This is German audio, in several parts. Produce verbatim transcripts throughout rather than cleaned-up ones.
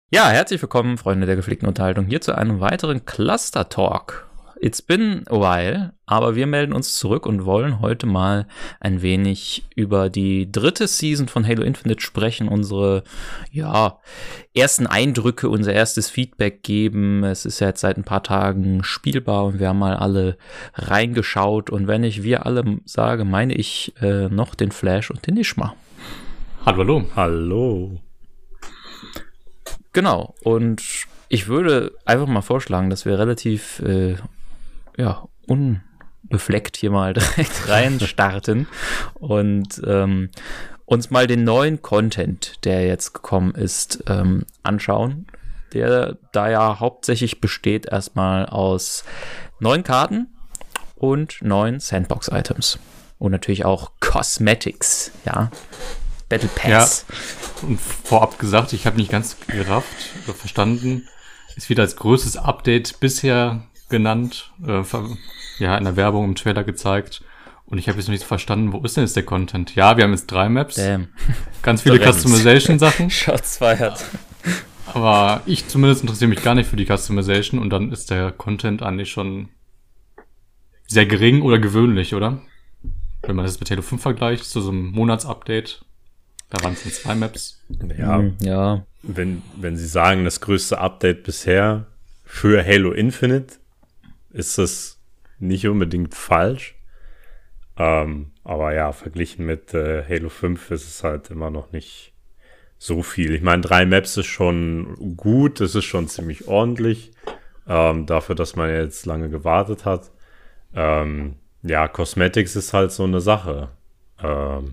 Ja, herzlich willkommen, Freunde der gepflegten Unterhaltung, hier zu einem weiteren Cluster Talk. It's been a while, aber wir melden uns zurück und wollen heute mal ein wenig über die dritte Season von Halo Infinite sprechen, unsere, ja, ersten Eindrücke, unser erstes Feedback geben. Es ist ja jetzt seit ein paar Tagen spielbar und wir haben mal alle reingeschaut und wenn ich wir alle sage, meine ich äh, noch den Flash und den Nishma. Hallo, hallo. Hallo. Genau, und ich würde einfach mal vorschlagen, dass wir relativ äh, ja, unbefleckt hier mal direkt rein starten und ähm, uns mal den neuen Content, der jetzt gekommen ist, ähm, anschauen. Der da ja hauptsächlich besteht erstmal aus neuen Karten und neuen Sandbox-Items. Und natürlich auch Cosmetics, ja. Battle Pass. Ja, und vorab gesagt, ich habe nicht ganz gerafft oder verstanden, ist wieder als größtes Update bisher genannt, äh, ja, in der Werbung im Trailer gezeigt. Und ich habe jetzt noch nicht verstanden, wo ist denn jetzt der Content? Ja, wir haben jetzt drei Maps. Damn. Ganz viele Customization-Sachen. Shots fired. Aber ich zumindest interessiere mich gar nicht für die Customization und dann ist der Content eigentlich schon sehr gering oder gewöhnlich, oder? Wenn man das mit Halo fünf vergleicht, zu so einem Monatsupdate. Da waren es nur zwei Maps. Ja, ja. Wenn, wenn Sie sagen, das größte Update bisher für Halo Infinite, ist das nicht unbedingt falsch. Ähm, aber ja, verglichen mit äh, Halo fünf ist es halt immer noch nicht so viel. Ich meine, drei Maps ist schon gut, es ist schon ziemlich ordentlich, ähm, dafür, dass man jetzt lange gewartet hat. Ähm, ja, Cosmetics ist halt so eine Sache. Ähm,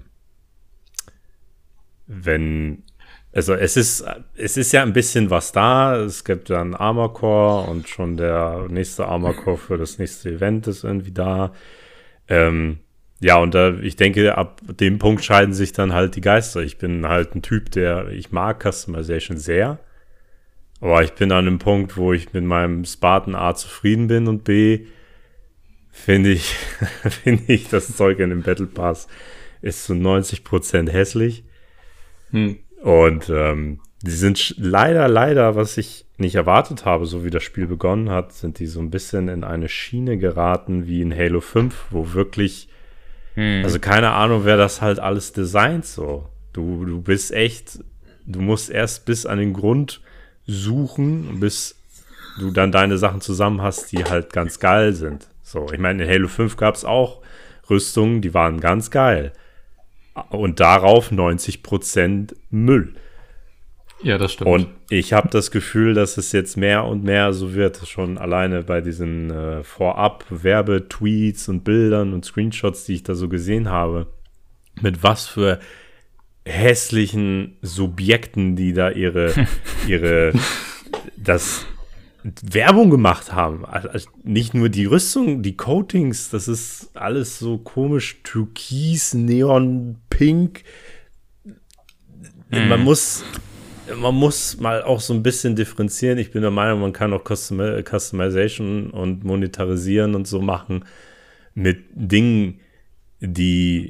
wenn, also es ist, es ist ja ein bisschen was da. Es gibt ja einen Armor Core und schon der nächste Armor Core für das nächste Event ist irgendwie da. Ähm, ja, und da, ich denke, ab dem Punkt scheiden sich dann halt die Geister. Ich bin halt ein Typ, der, ich mag Customization sehr, aber ich bin an einem Punkt, wo ich mit meinem Spartan A zufrieden bin und B, finde ich, finde ich, das Zeug in dem Battle Pass ist zu neunzig Prozent hässlich. Hm. Und ähm, die sind sch- leider, leider, was ich nicht erwartet habe, so wie das Spiel begonnen hat, sind die so ein bisschen in eine Schiene geraten wie in Halo fünf, wo wirklich, hm. also keine Ahnung, wer das halt alles designt so. Du, du bist echt, du musst erst bis an den Grund suchen, bis du dann deine Sachen zusammen hast, die halt ganz geil sind. So, ich meine, in Halo fünf gab es auch Rüstungen, die waren ganz geil. Und darauf neunzig Prozent Müll. Ja, das stimmt. Und ich habe das Gefühl, dass es jetzt mehr und mehr so wird, schon alleine bei diesen äh, Vorab-Werbetweets und Bildern und Screenshots, die ich da so gesehen habe, mit was für hässlichen Subjekten, die da ihre, ihre, das Werbung gemacht haben. Also nicht nur die Rüstung, die Coatings, das ist alles so komisch, türkis, neon, pink. Mhm. Man muss, man muss mal auch so ein bisschen differenzieren. Ich bin der Meinung, man kann auch Custom- Customization und Monetarisieren und so machen mit Dingen, die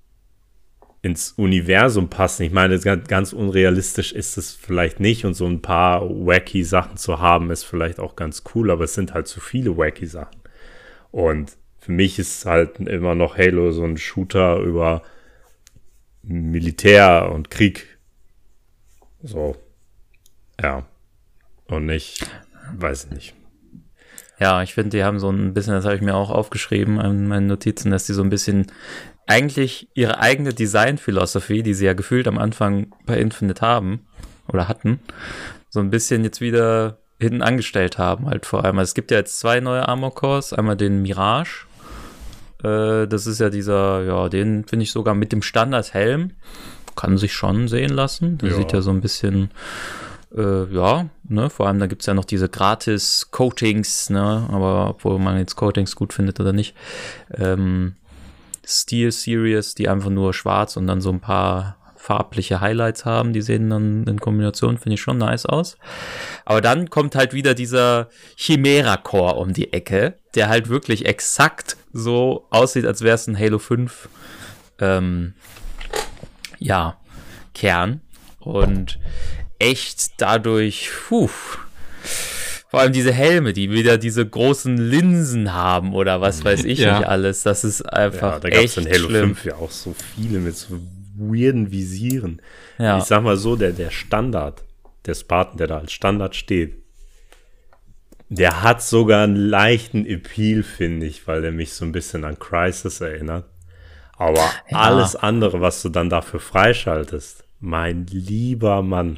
ins Universum passen. Ich meine, ganz, ganz unrealistisch ist es vielleicht nicht und so ein paar wacky Sachen zu haben, ist vielleicht auch ganz cool, aber es sind halt zu viele wacky Sachen. Und für mich ist halt immer noch Halo so ein Shooter über Militär und Krieg. So. Ja. Und nicht, weiß ich nicht. Ja, ich finde, die haben so ein bisschen, das habe ich mir auch aufgeschrieben an meinen Notizen, dass die so ein bisschen eigentlich ihre eigene Design-Philosophie, die sie ja gefühlt am Anfang bei Infinite haben oder hatten, so ein bisschen jetzt wieder hinten angestellt haben, halt vor allem. Also es gibt ja jetzt zwei neue Armor Cores, einmal den Mirage, äh, das ist ja dieser, ja, den finde ich sogar mit dem Standard-Helm, kann sich schon sehen lassen, der ja. Sieht ja so ein bisschen, äh, ja, ne, vor allem da gibt es ja noch diese Gratis-Coatings, ne, aber obwohl man jetzt Coatings gut findet oder nicht, ähm, Steel Series, die einfach nur schwarz und dann so ein paar farbliche Highlights haben, die sehen dann in Kombination, finde ich schon nice aus. Aber dann kommt halt wieder dieser Chimera Core um die Ecke, der halt wirklich exakt so aussieht, als wäre es ein Halo fünf ähm, ja, Kern. Und echt dadurch, puh, vor allem diese Helme, die wieder diese großen Linsen haben oder was weiß ich Ja. nicht alles. Das ist einfach Ja, da gab echt es in Halo schlimm. fünf ja auch so viele mit so weirden Visieren. Ja. Ich sag mal so, der, der Standard, der Spartan, der da als Standard steht, der hat sogar einen leichten Appeal, finde ich, weil der mich so ein bisschen an Crysis erinnert. Aber Ja. alles andere, was du dann dafür freischaltest, mein lieber Mann,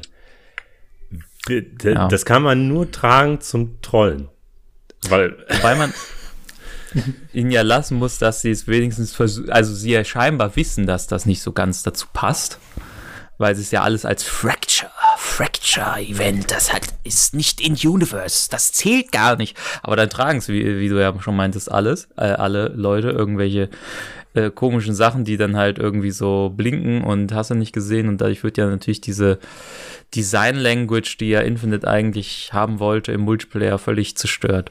d- d- Ja. das kann man nur tragen zum Trollen. Weil, Wobei man ihnen ja lassen muss, dass sie es wenigstens versuchen, also sie ja scheinbar wissen, dass das nicht so ganz dazu passt, weil sie es ja alles als Fracture, Fracture-Event, das halt ist nicht in Universe, das zählt gar nicht. Aber dann tragen es, wie, wie du ja schon meintest, alles, äh, alle Leute, irgendwelche äh, komischen Sachen, die dann halt irgendwie so blinken und hast du nicht gesehen und dadurch wird ja natürlich diese Design-Language, die ja Infinite eigentlich haben wollte, im Multiplayer völlig zerstört.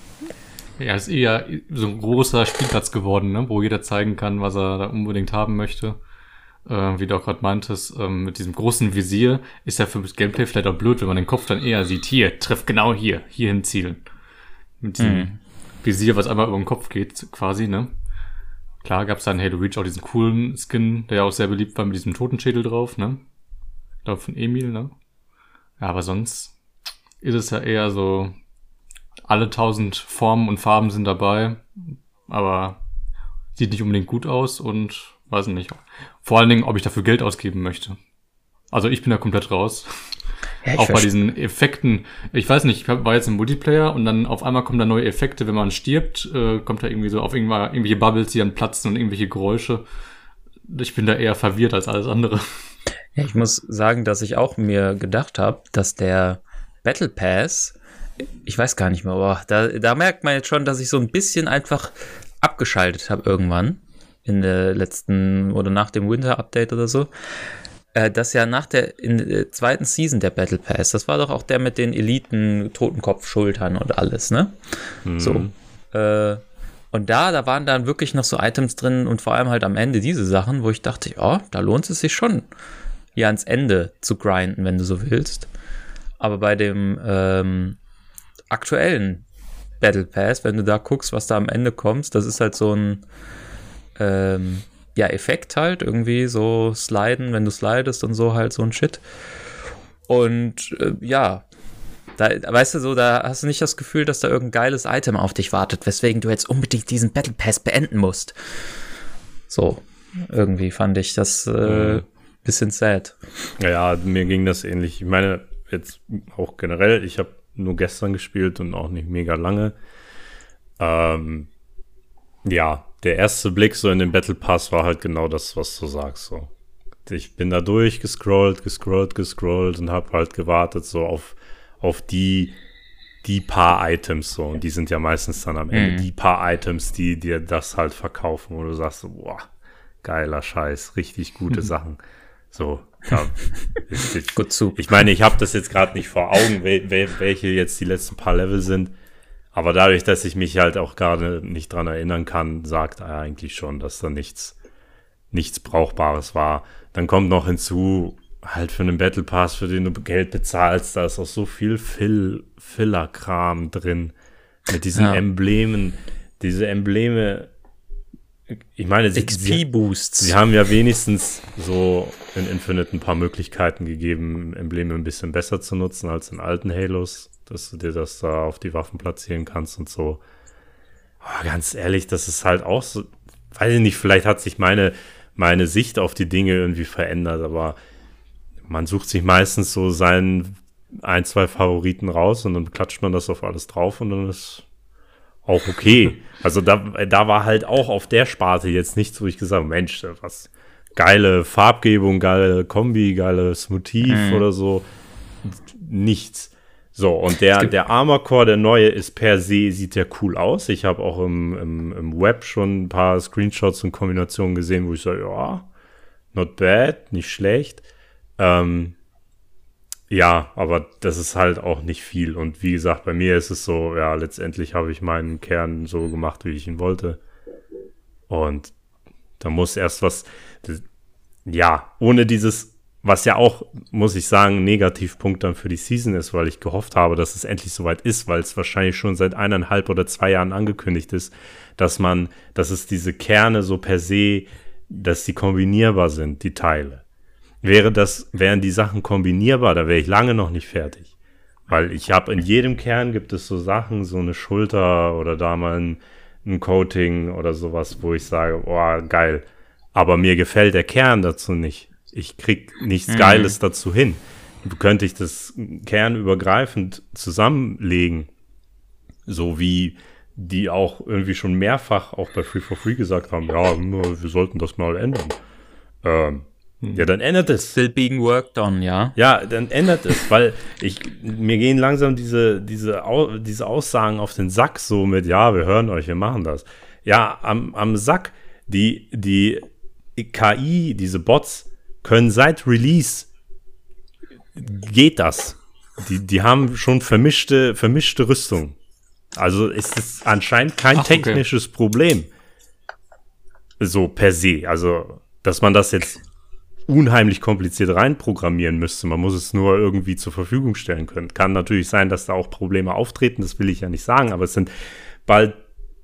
Ja, ist eher so ein großer Spielplatz geworden, ne? Wo jeder zeigen kann, was er da unbedingt haben möchte. Äh, wie du auch gerade meintest, ähm, mit diesem großen Visier ist ja für das Gameplay vielleicht auch blöd, wenn man den Kopf dann eher sieht. Hier, treff genau hier, hier hinzielen. Mit diesem Mhm. Visier, was einmal über den Kopf geht, quasi, ne? Klar gab's da in Halo Reach auch diesen coolen Skin, der ja auch sehr beliebt war, mit diesem Totenschädel drauf, ne? Ich glaube von Emil, ne? Ja, aber sonst ist es ja eher so, alle tausend Formen und Farben sind dabei, aber sieht nicht unbedingt gut aus und weiß nicht. Vor allen Dingen, ob ich dafür Geld ausgeben möchte. Also ich bin da komplett raus. Ja, ich Auch bei verste- diesen Effekten. Ich weiß nicht, ich hab- war jetzt im Multiplayer und dann auf einmal kommen da neue Effekte, wenn man stirbt, äh, kommt da irgendwie so auf irgendwann irgendwelche Bubbles, die dann platzen und irgendwelche Geräusche. Ich bin da eher verwirrt als alles andere. Ja, ich muss sagen, dass ich auch mir gedacht habe, dass der Battle Pass, ich weiß gar nicht mehr, aber da, da merkt man jetzt schon, dass ich so ein bisschen einfach abgeschaltet habe irgendwann in der letzten oder nach dem Winter Update oder so. Äh, dass ja nach der, in der zweiten Season der Battle Pass, das war doch auch der mit den Eliten, Totenkopf-Schultern und alles, ne? So. Äh, und da, da waren dann wirklich noch so Items drin und vor allem halt am Ende diese Sachen, wo ich dachte, ja, da lohnt es sich schon, hier ans Ende zu grinden, wenn du so willst. Aber bei dem ähm, aktuellen Battle Pass, wenn du da guckst, was da am Ende kommt, das ist halt so ein ähm, ja, Effekt halt, irgendwie so sliden, wenn du slidest und so halt so ein Shit. Und äh, ja, da, weißt du so, da hast du nicht das Gefühl, dass da irgendein geiles Item auf dich wartet, weswegen du jetzt unbedingt diesen Battle Pass beenden musst. So, irgendwie fand ich das äh, Mhm. bisschen sad. ja, mir ging das ähnlich. Ich meine, jetzt auch generell, ich habe nur gestern gespielt und auch nicht mega lange. Ähm, ja, der erste Blick so in den Battle Pass war halt genau das, was du sagst. So. Ich bin da durchgescrollt, gescrollt, gescrollt und habe halt gewartet so auf, auf die, die paar Items so. Und die sind ja meistens dann am Ende Mhm. die paar Items, die dir das halt verkaufen, wo du sagst, so, boah, geiler Scheiß, richtig gute Sachen. So, da ist, ich, Gut zu. ich meine, ich habe das jetzt gerade nicht vor Augen, wel, wel, welche jetzt die letzten paar Level sind. Aber dadurch, dass ich mich halt auch gerade nicht dran erinnern kann, sagt er eigentlich schon, dass da nichts, nichts Brauchbares war. Dann kommt noch hinzu, halt für einen Battle Pass, für den du Geld bezahlst, da ist auch so viel Fill, Filler-Kram drin. Mit diesen Ja. Emblemen. Diese Embleme, ich meine, sie, X sie, P-Boosts. sie haben ja wenigstens so in Infinite ein paar Möglichkeiten gegeben, Embleme ein bisschen besser zu nutzen als in alten Halos, dass du dir das da auf die Waffen platzieren kannst und so. Aber ganz ehrlich, das ist halt auch so, weiß ich nicht, vielleicht hat sich meine, meine Sicht auf die Dinge irgendwie verändert, aber man sucht sich meistens so seinen ein, zwei Favoriten raus und dann klatscht man das auf alles drauf und dann ist auch okay. Also da, da war halt auch auf der Sparte jetzt nichts, wo ich gesagt habe, Mensch, was geile Farbgebung, geile Kombi, geiles Motiv Mhm. oder so. Nichts. So, und der, gibt- der Armor Core, der neue, ist per se, sieht ja cool aus. Ich habe auch im, im, im Web schon ein paar Screenshots und Kombinationen gesehen, wo ich sage, ja, not bad, nicht schlecht. Ähm, ja, aber das ist halt auch nicht viel. Und wie gesagt, bei mir ist es so, ja, letztendlich habe ich meinen Kern so gemacht, wie ich ihn wollte. Und da muss erst was, das, ja, ohne dieses was ja auch, muss ich sagen, ein Negativpunkt dann für die Season ist, weil ich gehofft habe, dass es endlich soweit ist, weil es wahrscheinlich schon seit eineinhalb oder zwei Jahren angekündigt ist, dass man, dass es diese Kerne so per se, dass die kombinierbar sind, die Teile. Wäre das, wären die Sachen kombinierbar, da wäre ich lange noch nicht fertig. Weil ich habe in jedem Kern gibt es so Sachen, so eine Schulter oder da mal ein, ein Coating oder sowas, wo ich sage, oh, geil. Aber mir gefällt der Kern dazu nicht. Ich krieg nichts mhm. Geiles dazu hin. Du könnte ich das kernübergreifend zusammenlegen, so wie die auch irgendwie schon mehrfach auch bei Free for Free gesagt haben, ja, wir sollten das mal ändern. Ähm, mhm. Ja, dann ändert es. Still being worked on, ja. Ja, dann ändert es, weil ich, mir gehen langsam diese, diese, diese Aussagen auf den Sack so mit, ja, wir hören euch, wir machen das. Ja, am, am Sack, die, die K I, diese Bots, können seit Release geht das. Die, die haben schon vermischte, vermischte Rüstung. Also ist es anscheinend kein Ach, okay. technisches Problem. So per se. Also, dass man das jetzt unheimlich kompliziert reinprogrammieren müsste. Man muss es nur irgendwie zur Verfügung stellen können. Kann natürlich sein, dass da auch Probleme auftreten. Das will ich ja nicht sagen. Aber es sind bald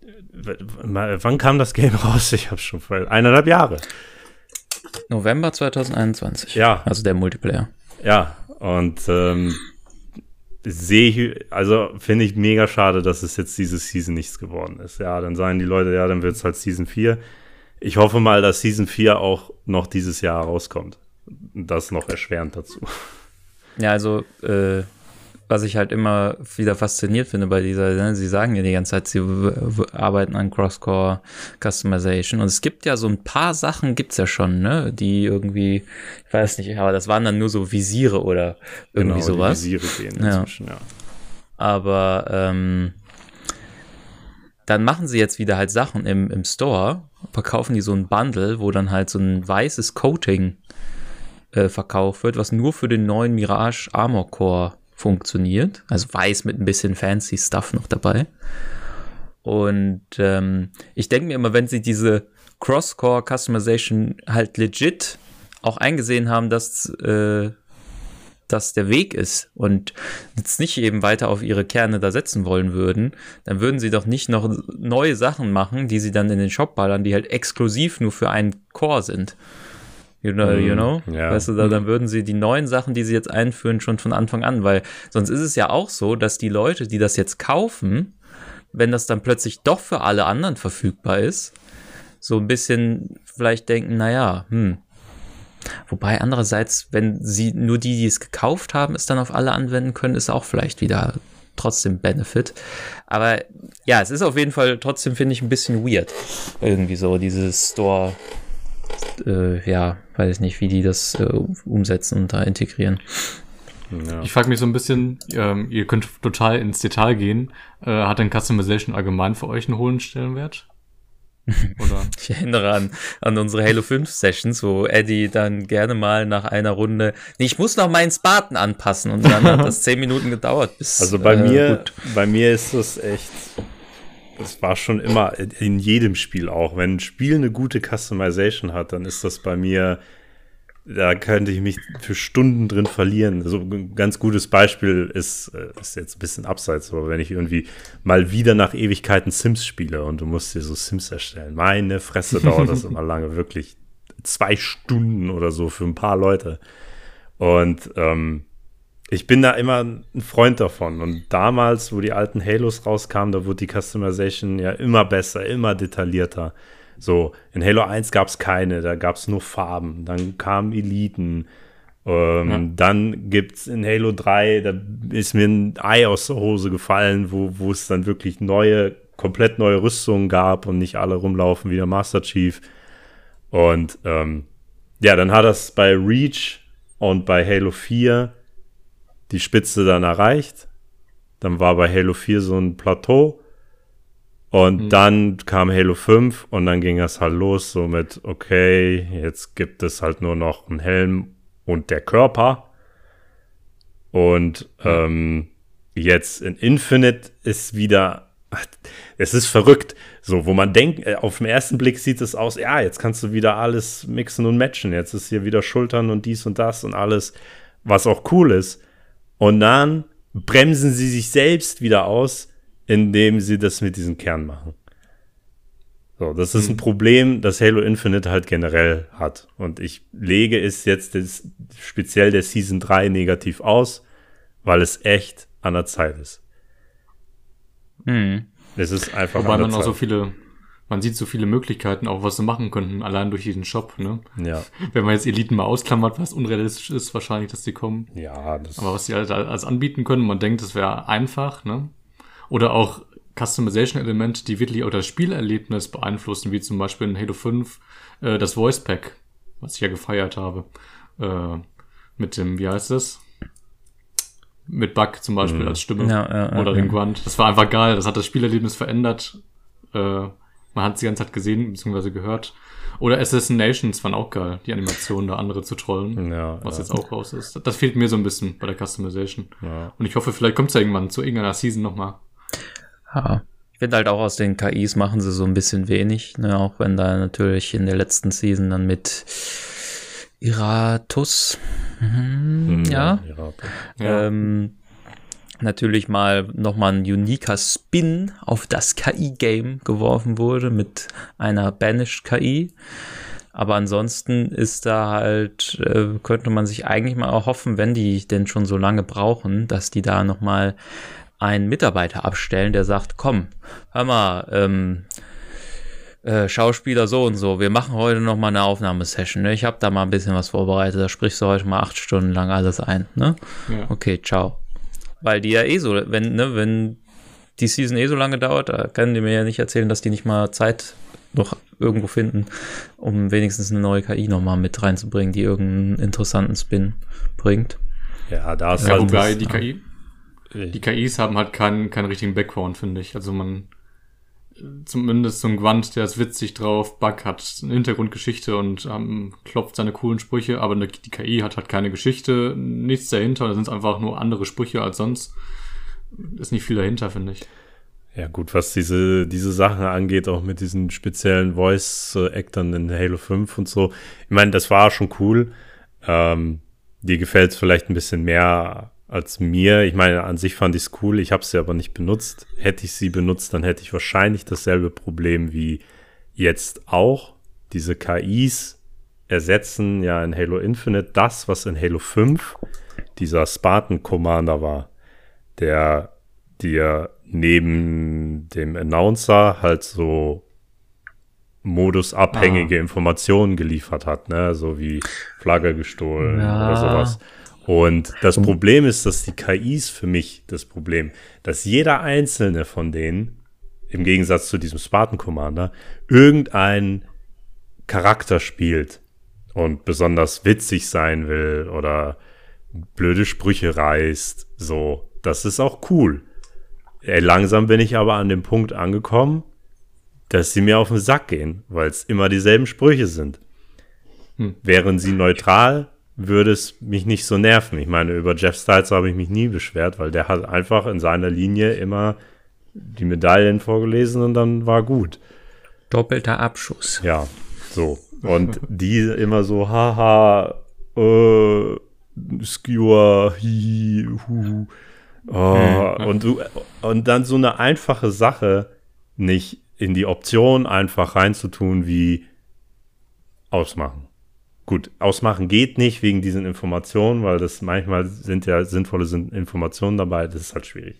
wann kam das Game raus? Ich habe schon vor eineinhalb Jahre. November zwanzig einundzwanzig. Ja. Also der Multiplayer. Ja, und ähm, sehe ich, also finde ich mega schade, dass es jetzt diese Season nichts geworden ist. Ja, dann sagen die Leute, ja, dann wird es halt Season vier. Ich hoffe mal, dass Season vier auch noch dieses Jahr rauskommt. Das noch erschwerend dazu. Ja, also, äh, was ich halt immer wieder fasziniert finde bei dieser, ne, sie sagen ja die ganze Zeit, sie w- w- arbeiten an Cross-Core Customization und es gibt ja so ein paar Sachen, gibt's ja schon, ne, die irgendwie, ich weiß nicht, aber das waren dann nur so Visiere oder irgendwie genau, sowas. Die Visiere gehen inzwischen, ja. ja. Aber, ähm, dann machen sie jetzt wieder halt Sachen im, im Store, verkaufen die so ein Bundle, wo dann halt so ein weißes Coating äh, verkauft wird, was nur für den neuen Mirage Armor Core funktioniert. Also weiß mit ein bisschen fancy Stuff noch dabei. Und ähm, ich denke mir immer, wenn sie diese Cross-Core Customization halt legit auch eingesehen haben, dass äh, das der Weg ist und jetzt nicht eben weiter auf ihre Kerne da setzen wollen würden, dann würden sie doch nicht noch neue Sachen machen, die sie dann in den Shop ballern, die halt exklusiv nur für einen Core sind. You know, you know? Ja. Weißt du, da, dann würden sie die neuen Sachen, die sie jetzt einführen, schon von Anfang an, weil sonst ist es ja auch so, dass die Leute, die das jetzt kaufen, wenn das dann plötzlich doch für alle anderen verfügbar ist, so ein bisschen vielleicht denken, naja, hm. Wobei andererseits, wenn sie nur die, die es gekauft haben, es dann auf alle anwenden können, ist auch vielleicht wieder trotzdem Benefit. Aber ja, es ist auf jeden Fall trotzdem, finde ich, ein bisschen weird. Irgendwie so, dieses Store, äh, ja, weiß ich nicht, wie die das äh, umsetzen und da integrieren. Ja. Ich frage mich so ein bisschen, ähm, ihr könnt total ins Detail gehen. Äh, hat denn Customization allgemein für euch einen hohen Stellenwert? Oder? Ich erinnere an, an unsere Halo fünf Sessions, wo Eddie dann gerne mal nach einer Runde, nee, ich muss noch meinen Spartan anpassen und dann hat das zehn Minuten gedauert. Bis, also bei äh, mir, gut. bei mir ist das echt, das war schon immer in jedem Spiel auch. Wenn ein Spiel eine gute Customization hat, dann ist das bei mir, da könnte ich mich für Stunden drin verlieren. So ein ganz gutes Beispiel ist, ist jetzt ein bisschen abseits, aber wenn ich irgendwie mal wieder nach Ewigkeiten Sims spiele und du musst dir so Sims erstellen. Meine Fresse dauert das immer lange, wirklich zwei Stunden oder so für ein paar Leute. Und ähm, ich bin da immer ein Freund davon. Und damals, wo die alten Halos rauskamen, da wurde die Customization ja immer besser, immer detaillierter. So, in Halo eins gab es keine, da gab es nur Farben. Dann kamen Eliten. Ähm, ja. Dann gibt es in Halo drei, da ist mir ein Ei aus der Hose gefallen, wo, wo es dann wirklich neue, komplett neue Rüstungen gab und nicht alle rumlaufen wie der Master Chief. Und ähm, ja, dann hat das bei Reach und bei Halo vier die Spitze dann erreicht. Dann war bei Halo vier so ein Plateau. Und mhm. dann kam Halo fünf und dann ging das halt los, so mit, okay, jetzt gibt es halt nur noch einen Helm und der Körper. Und mhm. ähm, jetzt in Infinite ist wieder es ist verrückt. So, wo man denkt, auf den ersten Blick sieht es aus, ja, jetzt kannst du wieder alles mixen und matchen. Jetzt ist hier wieder Schultern und dies und das und alles, was auch cool ist. Und dann bremsen sie sich selbst wieder aus, indem sie das mit diesem Kern machen. So, das ist ein Problem, das Halo Infinite halt generell hat. Und ich lege es jetzt des, speziell der Season drei negativ aus, weil es echt an der Zeit ist. Mhm. Es ist einfach Wobei an der man auch Zeit. so viele, man sieht so viele Möglichkeiten, auch was sie machen könnten, allein durch diesen Shop, ne? Ja. Wenn man jetzt Eliten mal ausklammert, was unrealistisch ist, wahrscheinlich, dass die kommen. Ja, das Aber was sie halt als anbieten können, man denkt, das wäre einfach, ne? Oder auch Customization-Elemente, die wirklich auch das Spielerlebnis beeinflussen, wie zum Beispiel in Halo fünf äh, das Voice Pack, was ich ja gefeiert habe. Äh, mit dem, wie heißt das? Mit Bug zum Beispiel Mhm. als Stimme. Ja, ja, ja, oder ja. den Grunt. Das war einfach geil. Das hat das Spielerlebnis verändert. Äh, man hat es die ganze Zeit gesehen, beziehungsweise gehört. Oder Assassinations waren auch geil, die Animationen, da andere zu trollen. Ja, was ja. jetzt auch raus ist. Das fehlt mir so ein bisschen bei der Customization. Ja. Und ich hoffe, vielleicht kommt es ja irgendwann zu irgendeiner Season nochmal. Ja. Ich finde halt auch aus den K Is machen sie so ein bisschen wenig, ne? Auch wenn da natürlich in der letzten Season dann mit Iratus, mhm, ja, ja. Ja. Ähm, natürlich mal nochmal ein uniker Spin auf das K I-Game geworfen wurde mit einer Banished-K I. Aber ansonsten ist da halt, äh, könnte man sich eigentlich mal erhoffen, wenn die denn schon so lange brauchen, dass die da nochmal einen Mitarbeiter abstellen, der sagt, komm, hör mal, ähm, äh, Schauspieler so und so, wir machen heute noch mal eine Aufnahmesession, ne? Ich habe da mal ein bisschen was vorbereitet, da sprichst du heute mal acht Stunden lang alles ein, ne? Ja. Okay, ciao. Weil die ja eh so, wenn, ne, wenn die Season eh so lange dauert, da können die mir ja nicht erzählen, dass die nicht mal Zeit noch irgendwo finden, um wenigstens eine neue K I noch mal mit reinzubringen, die irgendeinen interessanten Spin bringt. Ja, da ist Ja, halt wobei das, die K I, die K Is haben halt keinen, keinen richtigen Background, finde ich. Also man, zumindest so ein Gwant, der ist witzig drauf, Bug hat eine Hintergrundgeschichte und ähm, klopft seine coolen Sprüche, aber die K I hat halt keine Geschichte, nichts dahinter, da sind einfach nur andere Sprüche als sonst. Ist nicht viel dahinter, finde ich. Ja gut, was diese, diese Sachen angeht, auch mit diesen speziellen Voice-Actern in Halo fünf und so. Ich meine, das war schon cool. Ähm, dir gefällt es vielleicht ein bisschen mehr als mir. Ich meine, an sich fand ich es cool. Ich habe sie aber nicht benutzt. Hätte ich sie benutzt, dann hätte ich wahrscheinlich dasselbe Problem wie jetzt auch. Diese K Is ersetzen ja in Halo Infinite das, was in Halo fünf dieser Spartan Commander war, der dir neben dem Announcer halt so modusabhängige Ah. Informationen geliefert hat, ne, so wie Flagge gestohlen Ja. oder sowas. Und das Problem ist, dass die K Is für mich das Problem, dass jeder einzelne von denen, im Gegensatz zu diesem Spartan Commander, irgendeinen Charakter spielt und besonders witzig sein will oder blöde Sprüche reißt, so. Das ist auch cool. Ey, langsam bin ich aber an dem Punkt angekommen, dass sie mir auf den Sack gehen, weil es immer dieselben Sprüche sind. Hm. Wären sie neutral, würde es mich nicht so nerven. Ich meine, über Jeff Styles habe ich mich nie beschwert, weil der hat einfach in seiner Linie immer die Medaillen vorgelesen und dann war gut. Doppelter Abschuss. Ja, so. Und die immer so, haha, äh, Skewer, hi, hu, oh, und du, und dann so eine einfache Sache nicht in die Option einfach reinzutun wie ausmachen. Gut, ausmachen geht nicht wegen diesen Informationen, weil das manchmal sind ja sinnvolle Informationen dabei, das ist halt schwierig.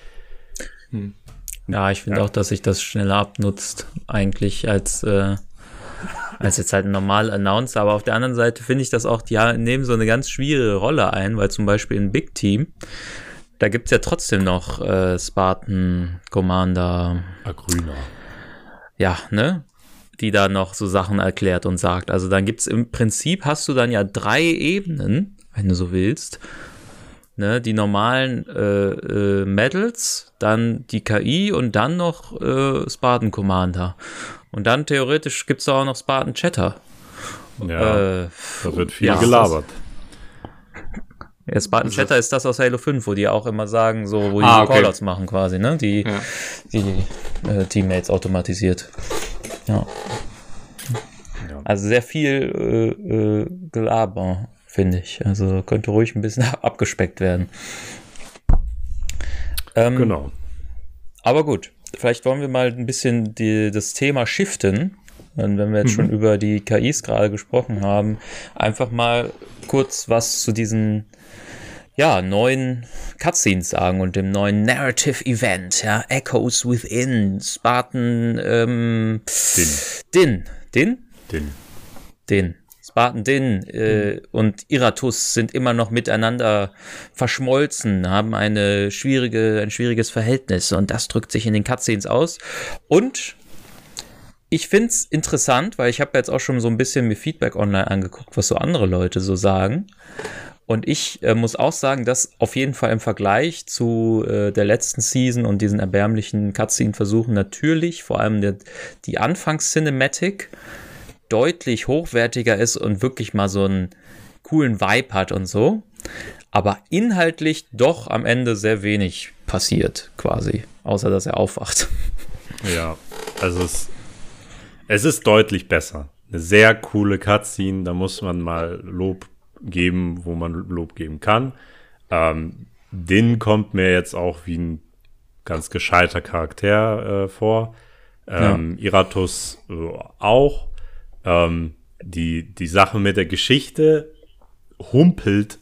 Ja, ich finde Ja. auch, dass sich das schneller abnutzt, eigentlich, als, äh, als jetzt halt ein normal Announcer. Aber auf der anderen Seite finde ich das auch, die nehmen so eine ganz schwierige Rolle ein, weil zum Beispiel in Big Team, da gibt es ja trotzdem noch äh, Spartan, Commander, Agrüner. ja, ne? Die da noch so Sachen erklärt und sagt. Also dann gibt's im Prinzip, hast du dann ja drei Ebenen, wenn du so willst. Ne, die normalen äh, äh, Medals, dann die K I und dann noch äh, Spartan Commander. Und dann theoretisch gibt's da auch noch Spartan Chatter. Ja, Äh, da wird viel ja, gelabert. Ja, Spartan Shatter ist das aus Halo fünf, wo die auch immer sagen, so, wo die Ah, so okay. Callouts machen quasi, ne? Die, Ja. die äh, Teammates automatisiert. Ja. Ja. Also sehr viel äh, äh, Gelaber, finde ich. Also könnte ruhig ein bisschen abgespeckt werden. Ähm, Genau. Aber gut, vielleicht wollen wir mal ein bisschen die, das Thema shiften. Und wenn wir jetzt schon über die K Is gerade gesprochen haben, einfach mal kurz was zu diesen ja, neuen Cutscenes sagen und dem neuen Narrative Event, ja, Echoes Within, Spartan, ähm, Din. Din? Den. Din. Spartan Din äh, und Iratus sind immer noch miteinander verschmolzen, haben eine schwierige, ein schwieriges Verhältnis und das drückt sich in den Cutscenes aus. Und ich finde es interessant, weil ich habe jetzt auch schon so ein bisschen mir Feedback online angeguckt, was so andere Leute so sagen. Und ich äh, muss auch sagen, dass auf jeden Fall im Vergleich zu äh, der letzten Season und diesen erbärmlichen Cutscene-Versuchen natürlich vor allem der, die Anfangs-Cinematic deutlich hochwertiger ist und wirklich mal so einen coolen Vibe hat und so. Aber inhaltlich doch am Ende sehr wenig passiert, quasi. Außer, dass er aufwacht. Ja, also es, es ist deutlich besser. Eine sehr coole Cutscene, da muss man mal Lob geben, wo man Lob geben kann. Ähm, Din kommt mir jetzt auch wie ein ganz gescheiter Charakter äh, vor. Ähm, ja. Iratus äh, auch. Ähm, die, die Sache mit der Geschichte humpelt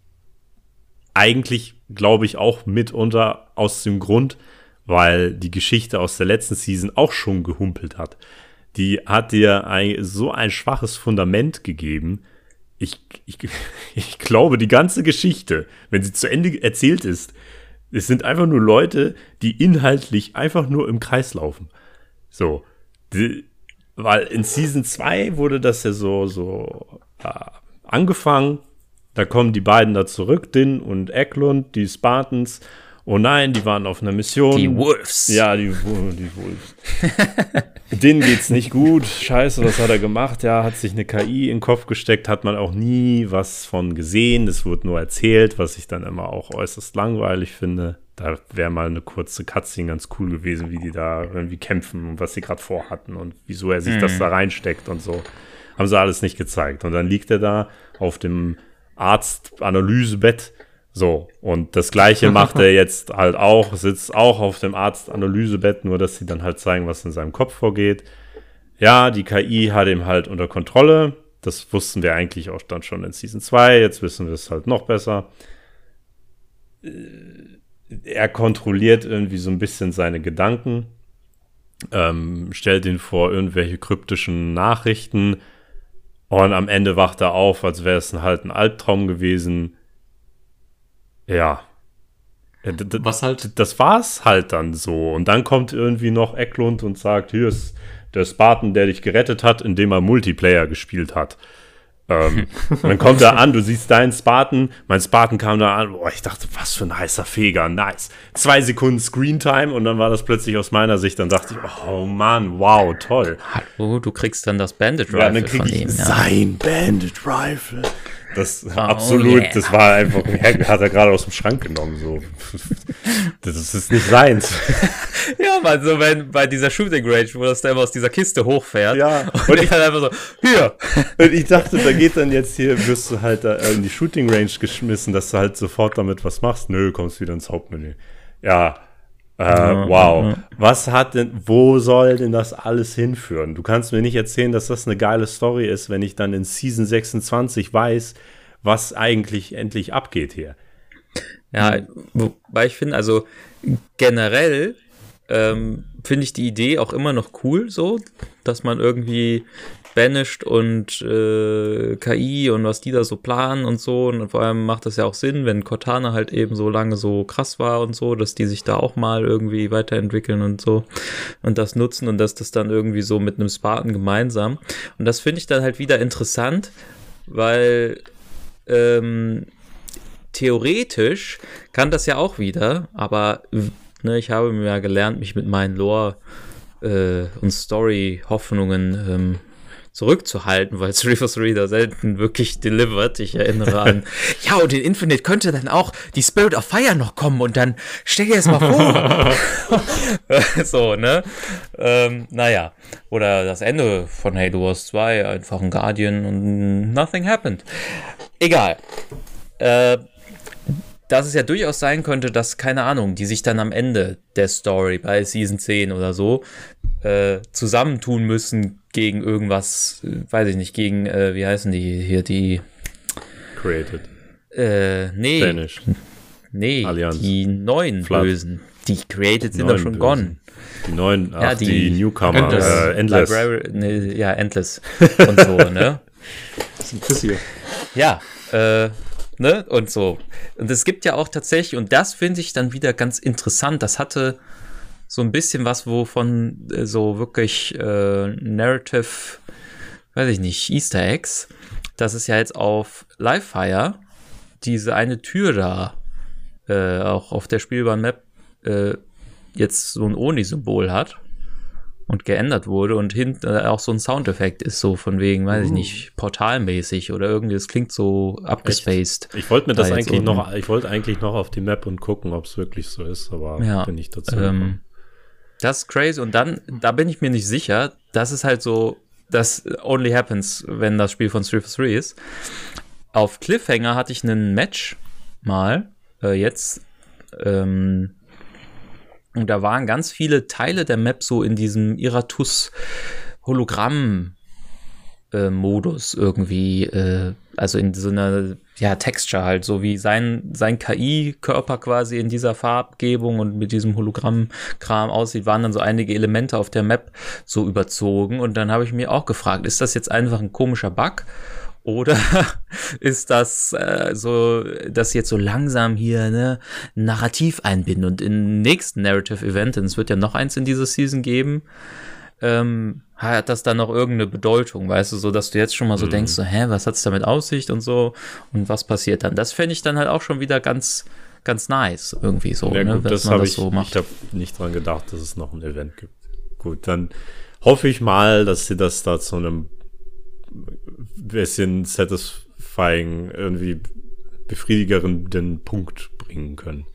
eigentlich, glaube ich, auch mitunter aus dem Grund, weil die Geschichte aus der letzten Season auch schon gehumpelt hat. Die hat dir ein, so ein schwaches Fundament gegeben. Ich, ich, ich glaube, die ganze Geschichte, wenn sie zu Ende erzählt ist, es sind einfach nur Leute, die inhaltlich einfach nur im Kreis laufen. So. Die, weil in Season zwei wurde das ja so, so äh, angefangen. Da kommen die beiden da zurück, Din und Eklund, die Spartans. Oh nein, die waren auf einer Mission. Die Wolves. Ja, die, die Wolves. Denen geht's nicht gut. Scheiße, was hat er gemacht? Ja, hat sich eine K I in den Kopf gesteckt, hat man auch nie was von gesehen. Es wurde nur erzählt, was ich dann immer auch äußerst langweilig finde. Da wäre mal eine kurze Cutscene ganz cool gewesen, wie die da irgendwie kämpfen und was sie gerade vorhatten und wieso er sich mhm. das da reinsteckt und so. Haben sie alles nicht gezeigt. Und dann liegt er da auf dem Arztanalysebett. So, und das Gleiche macht er jetzt halt auch, sitzt auch auf dem Arztanalysebett, nur dass sie dann halt zeigen, was in seinem Kopf vorgeht. Ja, die K I hat ihn halt unter Kontrolle. Das wussten wir eigentlich auch dann schon in Season zwei. Jetzt wissen wir es halt noch besser. Er kontrolliert irgendwie so ein bisschen seine Gedanken, ähm, stellt ihn vor irgendwelche kryptischen Nachrichten und am Ende wacht er auf, als wäre es halt ein Albtraum gewesen. Ja. Was halt? Das war's halt dann so. Und dann kommt irgendwie noch Eklund und sagt, hier ist der Spartan, der dich gerettet hat, indem er Multiplayer gespielt hat. ähm, und dann kommt er an, du siehst deinen Spartan, mein Spartan kam da an, boah, ich dachte, was für ein heißer Feger, nice. Zwei Sekunden Screentime und dann war das plötzlich aus meiner Sicht, dann dachte ich, oh Mann, wow, toll. Hallo, du kriegst dann das Bandit Rifle ja, dann krieg von ich ihm. Sein ja. Bandit Rifle. Das oh, absolut, yeah. das war einfach, hat er gerade aus dem Schrank genommen, so. Das ist nicht seins. Ja, weil so, wenn bei dieser Shooting Range, wo das dann aus dieser Kiste hochfährt. Ja. Und, und ich dann einfach so, hier. Und ich dachte, da geht dann jetzt hier, wirst du halt da in die Shooting Range geschmissen, dass du halt sofort damit was machst. Nö, kommst wieder ins Hauptmenü. Ja. Äh, ja, wow. Ja. Was hat denn, wo soll denn das alles hinführen? Du kannst mir nicht erzählen, dass das eine geile Story ist, wenn ich dann in Season sechsundzwanzig weiß, was eigentlich endlich abgeht hier. Ja, wobei ich finde, also generell ähm, finde ich die Idee auch immer noch cool, so, dass man irgendwie Banished und äh, K I und was die da so planen und so, und vor allem macht das ja auch Sinn, wenn Cortana halt eben so lange so krass war und so, dass die sich da auch mal irgendwie weiterentwickeln und so und das nutzen und dass das dann irgendwie so mit einem Spartan gemeinsam, und das finde ich dann halt wieder interessant, weil ähm, theoretisch kann das ja auch wieder, aber ne, ich habe mir ja gelernt, mich mit meinen Lore äh, und Story-Hoffnungen ähm, zurückzuhalten, weil three four three da selten wirklich delivert. Ich erinnere an, ja, und in Infinite könnte dann auch die Spirit of Fire noch kommen und dann stell dir das mal vor. So, ne? Ähm, naja. Oder das Ende von Halo Wars zwei, einfach ein Guardian und nothing happened. Egal. Äh, dass es ja durchaus sein könnte, dass, keine Ahnung, die sich dann am Ende der Story bei Season zehn oder so äh, zusammentun müssen gegen irgendwas, weiß ich nicht, gegen, äh, wie heißen die hier, die Created. Äh, nee. Danish. Nee, Allianz. die neuen Flood. Bösen. Die Created Die sind doch neuen schon Bösen. gone. Die neuen, ach, Ja, die, die Newcomer, Endless. äh, Endless. Library, nee, ja, Endless und so, ne? Das ist ein Chris hier. Ja, äh, ne? Und so. Und es gibt ja auch tatsächlich, und das finde ich dann wieder ganz interessant, das hatte so ein bisschen was, wovon äh, so wirklich äh, Narrative, weiß ich nicht, Easter Eggs, dass es ja jetzt auf Livefire diese eine Tür da äh, auch auf der spielbaren Map äh, jetzt so ein Oni-Symbol hat und geändert wurde und hinten äh, auch so ein Soundeffekt ist, so von wegen, weiß ich nicht, portalmäßig oder irgendwie, es klingt so abgespaced. Ich wollte mir das Da jetzt eigentlich unten. noch, ich wollte eigentlich noch auf die Map und gucken, ob es wirklich so ist, aber Ja, bin nicht dazu Ähm, gekommen. das ist crazy. Und dann, da bin ich mir nicht sicher, das ist halt so, das only happens, wenn das Spiel von three four three ist. Auf Cliffhanger hatte ich einen Match mal, äh, jetzt, ähm, und da waren ganz viele Teile der Map so in diesem Iratus Hologramm äh, Modus irgendwie, äh, also in so einer, ja, Texture halt, so wie sein, sein K I-Körper quasi in dieser Farbgebung und mit diesem Hologramm-Kram aussieht, waren dann so einige Elemente auf der Map so überzogen und dann habe ich mir auch gefragt, ist das jetzt einfach ein komischer Bug? Oder ist das äh, so, dass sie jetzt so langsam hier ne Narrativ einbinden und im nächsten Narrative Event, denn es wird ja noch eins in dieser Season geben, ähm, hat das dann noch irgendeine Bedeutung, weißt du, so dass du jetzt schon mal so Mhm. denkst, so, hä, was hat's damit auf sich und so und was passiert dann? Das fände ich dann halt auch schon wieder ganz, ganz nice irgendwie so, Ja, ne, gut, dass das man habe das ich, so macht. ich habe nicht dran gedacht, dass es noch ein Event gibt. Gut, dann hoffe ich mal, dass sie das da zu einem bisschen satisfying, irgendwie befriedigenden Punkt bringen können.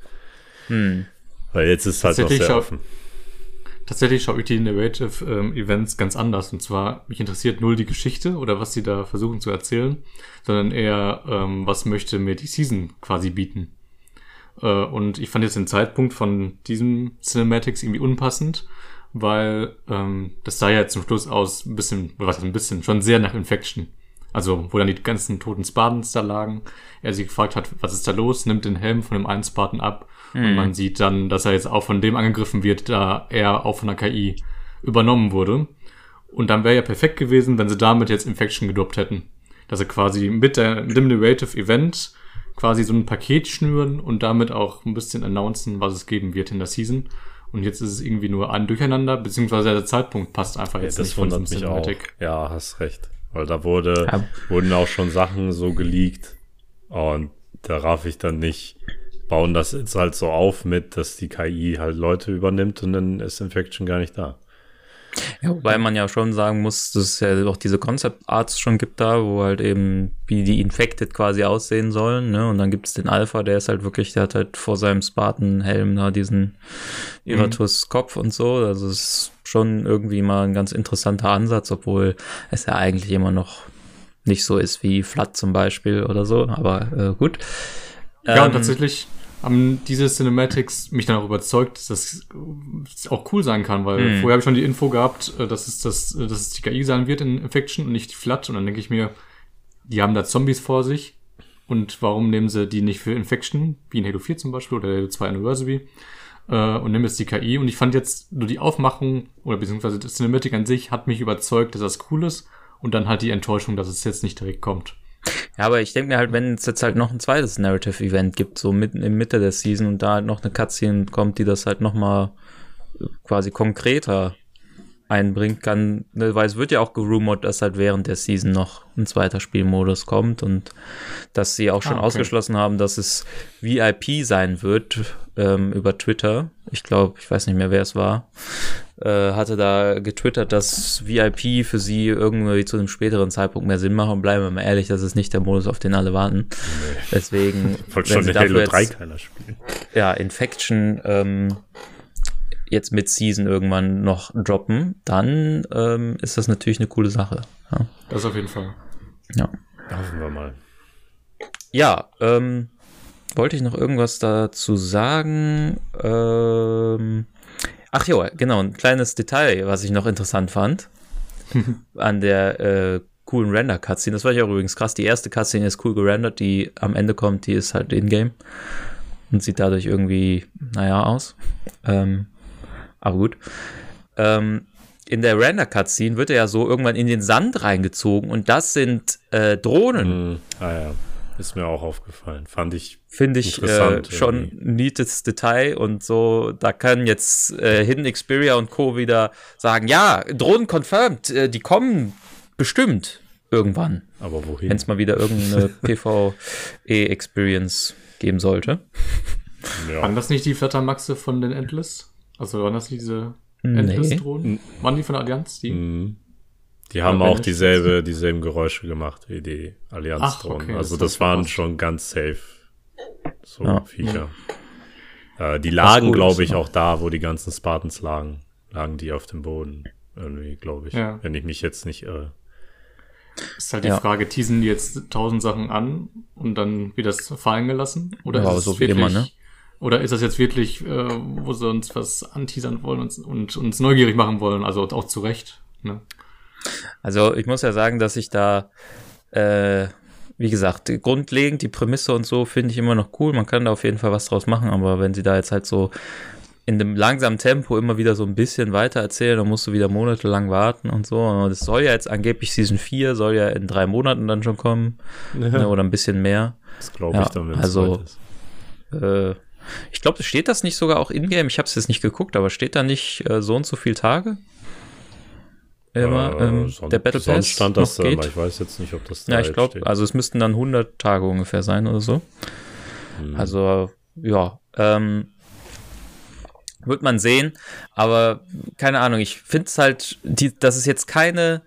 Hm. Weil jetzt ist halt noch Tatsächlich sehr schau- offen. Tatsächlich schaue ich die Narrative ähm, Events ganz anders. Und zwar, mich interessiert null die Geschichte oder was sie da versuchen zu erzählen, sondern eher, ähm, was möchte mir die Season quasi bieten. Äh, und ich fand jetzt den Zeitpunkt von diesem Cinematics irgendwie unpassend, weil ähm, das sah ja zum Schluss aus ein bisschen, was heißt ein bisschen, schon sehr nach Infection. Also, wo dann die ganzen toten Spartans da lagen. Er sich gefragt hat, was ist da los, nimmt den Helm von dem einen Spartan ab. Und man sieht dann, dass er jetzt auch von dem angegriffen wird, da er auch von der K I übernommen wurde. Und dann wäre ja perfekt gewesen, wenn sie damit jetzt Infection gedroppt hätten. Dass sie quasi mit, der, mit dem Narrative Event quasi so ein Paket schnüren und damit auch ein bisschen announcen, was es geben wird in der Season. Und jetzt ist es irgendwie nur ein Durcheinander, beziehungsweise der Zeitpunkt passt einfach Ja, jetzt das nicht von wundert diesem mich auch. Cinematic. Ja, hast recht. Weil da wurde, Ja. wurden auch schon Sachen so geleakt. Und da raff ich dann nicht, bauen das jetzt halt so auf mit, dass die K I halt Leute übernimmt und dann ist Infection gar nicht da. Ja, wobei man ja schon sagen muss, dass es ja auch diese Concept Arts schon gibt da, wo halt eben wie die Infected quasi aussehen sollen, ne? Und dann gibt es den Alpha, der ist halt wirklich, der hat halt vor seinem Spartan-Helm da diesen Iratus-Kopf und so. Also es ist schon irgendwie mal ein ganz interessanter Ansatz, obwohl es ja eigentlich immer noch nicht so ist wie Flood zum Beispiel oder so, aber äh, gut. Ja, Ähm, und tatsächlich haben diese Cinematics mich dann auch überzeugt, dass das äh, auch cool sein kann, weil Mhm. vorher habe ich schon die Info gehabt, äh, dass es, das, äh, dass es die K I sein wird in Infection und nicht die Flood. Und dann denke ich mir, die haben da Zombies vor sich. Und warum nehmen sie die nicht für Infection, wie in Halo vier zum Beispiel oder Halo zwei Anniversary, äh, und nehmen jetzt die K I. Und ich fand jetzt nur die Aufmachung oder beziehungsweise das Cinematic an sich hat mich überzeugt, dass das cool ist. Und dann halt die Enttäuschung, dass es jetzt nicht direkt kommt. Ja, aber ich denke mir halt, wenn es jetzt halt noch ein zweites Narrative-Event gibt, so mitten in Mitte der Season und da halt noch eine Cutscene kommt, die das halt nochmal quasi konkreter einbringen kann, ne, weil es wird ja auch gerumort, dass halt während der Season noch ein zweiter Spielmodus kommt und dass sie auch schon ah, okay. ausgeschlossen haben, dass es V I P sein wird ähm, über Twitter. Ich glaube, ich weiß nicht mehr, wer es war, äh, hatte da getwittert, dass V I P für sie irgendwie zu einem späteren Zeitpunkt mehr Sinn macht und bleiben wir mal ehrlich, das ist nicht der Modus, auf den alle warten. Nee. Deswegen wollte schon eine Halo drei keiner spielen. Ja, Infection ähm, jetzt mit Season irgendwann noch droppen, dann ähm, ist das natürlich eine coole Sache. Ja. Das auf jeden Fall. Ja. Hoffen wir mal. Ja, ähm, wollte ich noch irgendwas dazu sagen? Ähm, ach ja, genau, ein kleines Detail, was ich noch interessant fand an der äh, coolen Render-Cutscene. Das war ja auch übrigens krass. Die erste Cutscene ist cool gerendert, die am Ende kommt, die ist halt in-game und sieht dadurch irgendwie, naja, aus. Ähm, Aber gut. Ähm, in der Render-Cutscene wird er ja so irgendwann in den Sand reingezogen und das sind äh, Drohnen. Mm, ah ja, ist mir auch aufgefallen. Fand ich Finde ich äh, schon ein neates Detail und so, da können jetzt äh, Hidden Xperia und Co. wieder sagen, ja, Drohnen confirmed, äh, die kommen bestimmt irgendwann. Aber wohin? Wenn es mal wieder irgendeine PvE-Experience geben sollte. Ja. Waren das nicht die Flattermaxe von den Endless? Also waren das diese Endless-Drohnen? Nee. Waren die von der Allianz? Die, mhm. die haben auch dieselbe, dieselben Geräusche gemacht wie die Allianz-Drohnen. Okay, also das, das waren schon ganz safe so ja. Viecher. Äh, die lagen, glaube ich, auch da, wo die ganzen Spartans lagen. Lagen die auf dem Boden. Irgendwie, glaube ich. Ja. Wenn ich mich jetzt nicht irre. Ist halt die ja. Frage, teasen die jetzt tausend Sachen an und dann wird das fallen gelassen? Oder ja, ist es so wirklich... Immer, ne? Oder ist das jetzt wirklich, äh, wo sie uns was anteasern wollen und, und uns neugierig machen wollen? Also auch zu Recht. Ne? Also ich muss ja sagen, dass ich da, äh, wie gesagt, grundlegend die Prämisse und so finde ich immer noch cool. Man kann da auf jeden Fall was draus machen. Aber wenn sie da jetzt halt so in dem langsamen Tempo immer wieder so ein bisschen weiter erzählen, dann musst du wieder monatelang warten und so. Und das soll ja jetzt angeblich Season vier, soll ja in drei Monaten dann schon kommen. Ja. Ne, oder ein bisschen mehr. Das glaube ich ja, dann, wenn es also, weit ist. Äh, Ich glaube, steht das nicht sogar auch in-game? Ich habe es jetzt nicht geguckt, aber steht da nicht äh, so und so viele Tage? Immer, äh, ähm, son- der Battle Pass sonst stand das noch da, geht? aber ich weiß jetzt nicht, ob das da Ja, ich glaube, steht. also es müssten dann hundert Tage ungefähr sein oder so. Hm. Also, ja, ähm, wird man sehen, aber keine Ahnung, ich finde es halt, die, dass es jetzt keine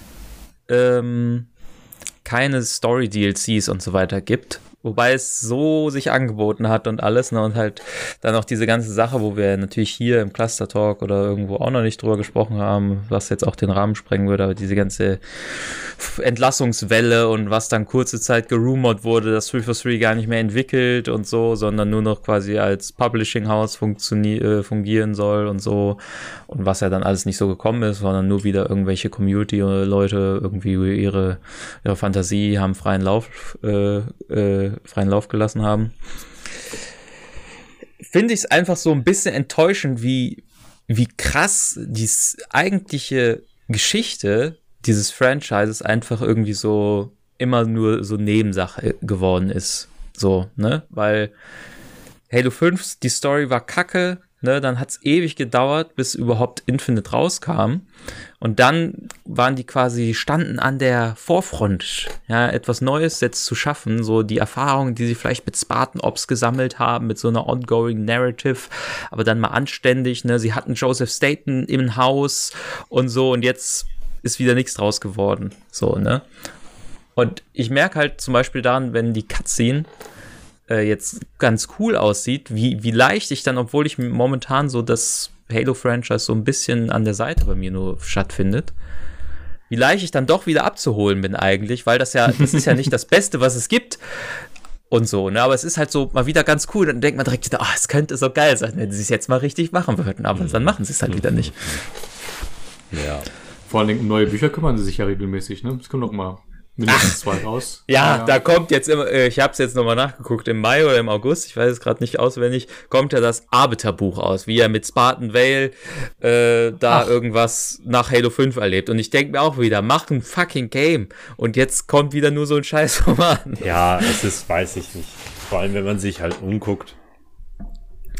ähm, keine Story-D L Cs und so weiter gibt, wobei es so sich angeboten hat und alles, ne, und halt dann auch diese ganze Sache, wo wir natürlich hier im Cluster Talk oder irgendwo auch noch nicht drüber gesprochen haben, was jetzt auch den Rahmen sprengen würde, aber diese ganze Entlassungswelle und was dann kurze Zeit gerumort wurde, dass drei vier drei gar nicht mehr entwickelt und so, sondern nur noch quasi als Publishing House funktioni- äh, fungieren soll und so, und was ja dann alles nicht so gekommen ist, sondern nur wieder irgendwelche Community-Leute irgendwie ihre, ihre Fantasie haben freien Lauf äh, äh, freien Lauf gelassen haben. Finde ich es einfach so ein bisschen enttäuschend, wie, wie krass die eigentliche Geschichte dieses Franchises einfach irgendwie so immer nur so Nebensache geworden ist. So, ne? Weil Halo fünf, die Story war kacke, ne? Dann hat es ewig gedauert, bis überhaupt Infinite rauskam. Und dann waren die quasi, standen an der Vorfront, ja, etwas Neues jetzt zu schaffen, so die Erfahrungen, die sie vielleicht mit Spartan Ops gesammelt haben, mit so einer ongoing Narrative, aber dann mal anständig, ne, sie hatten Joseph Staten im Haus und so, und jetzt ist wieder nichts draus geworden, so, ne. Und ich merke halt zum Beispiel daran, wenn die Cutscene äh, jetzt ganz cool aussieht, wie, wie leicht ich dann, obwohl ich momentan so das Halo-Franchise so ein bisschen an der Seite bei mir nur stattfindet, wie leicht ich dann doch wieder abzuholen bin eigentlich, weil das ja, das ist ja nicht das Beste, was es gibt und so, ne, aber es ist halt so mal wieder ganz cool, dann denkt man direkt wieder, ah, oh, es könnte so geil sein, wenn sie es jetzt mal richtig machen würden, aber dann machen sie es halt wieder nicht. Ja. Vor allen Dingen um neue Bücher kümmern sie sich ja regelmäßig, ne, es kommt noch mal mindestens zwei raus. Ja, ja, da kommt jetzt immer, ich habe es jetzt nochmal nachgeguckt, im Mai oder im August, ich weiß es gerade nicht auswendig, kommt ja das Arbiterbuch aus, wie er mit Spartan Vale äh, da Ach. irgendwas nach Halo fünf erlebt. Und ich denke mir auch wieder, mach ein fucking Game. Und jetzt kommt wieder nur so ein Scheißroman. Ja, es ist, weiß ich nicht. Vor allem, wenn man sich halt umguckt.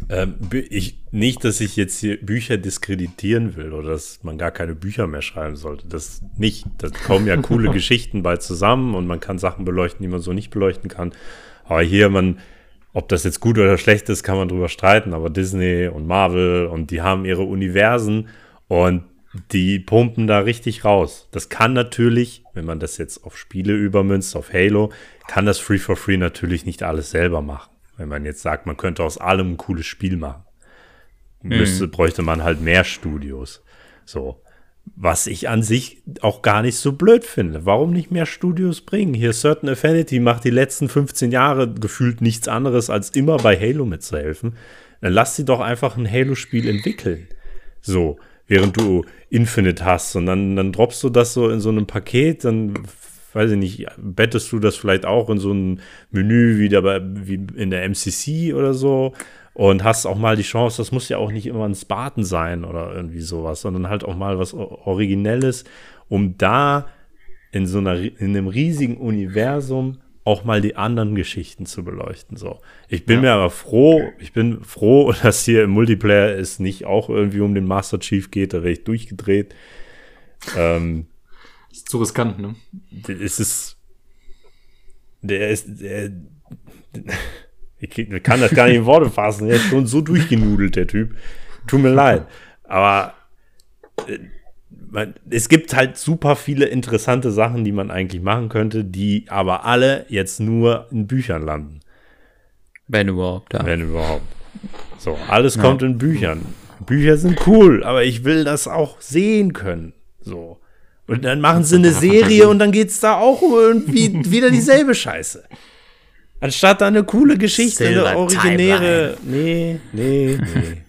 Ähm, ich, nicht, dass ich jetzt hier Bücher diskreditieren will oder dass man gar keine Bücher mehr schreiben sollte. Das nicht. Da kommen ja coole Geschichten bei zusammen und man kann Sachen beleuchten, die man so nicht beleuchten kann. Aber hier, man, ob das jetzt gut oder schlecht ist, kann man drüber streiten. Aber Disney und Marvel und die haben ihre Universen und die pumpen da richtig raus. Das kann natürlich, wenn man das jetzt auf Spiele übermünzt, auf Halo, kann das Free for Free natürlich nicht alles selber machen. Wenn man jetzt sagt, man könnte aus allem ein cooles Spiel machen. Müsste, mhm. bräuchte man halt mehr Studios. So. Was ich an sich auch gar nicht so blöd finde. Warum nicht mehr Studios bringen? Hier Certain Affinity macht die letzten fünfzehn Jahre gefühlt nichts anderes, als immer bei Halo mitzuhelfen. Dann lass sie doch einfach ein Halo-Spiel entwickeln. So. Während du Infinite hast und dann, dann droppst du das so in so einem Paket, dann, weiß ich nicht, bettest du das vielleicht auch in so ein Menü wie, dabei, wie in der M C C oder so und hast auch mal die Chance, das muss ja auch nicht immer ein Spartan sein oder irgendwie sowas, sondern halt auch mal was Originelles, um da in so einer, in einem riesigen Universum auch mal die anderen Geschichten zu beleuchten. So. Ich bin ja. mir aber froh, ich bin froh, dass hier im Multiplayer es nicht auch irgendwie um den Master Chief geht, da wäre ich durchgedreht. Ähm, ist zu riskant, ne? Es ist, der ist, der, ich kann das gar nicht in Worte fassen, der ist schon so durchgenudelt, der Typ. Tut mir leid. Aber äh, es gibt halt super viele interessante Sachen, die man eigentlich machen könnte, die aber alle jetzt nur in Büchern landen. Wenn überhaupt, ja. Wenn überhaupt. So, alles ja. kommt in Büchern. Bücher sind cool, aber ich will das auch sehen können. So. Und dann machen sie eine Serie und dann geht's da auch irgendwie wieder dieselbe Scheiße. Anstatt da eine coole Geschichte, Silver eine originäre. Nee, nee, nee.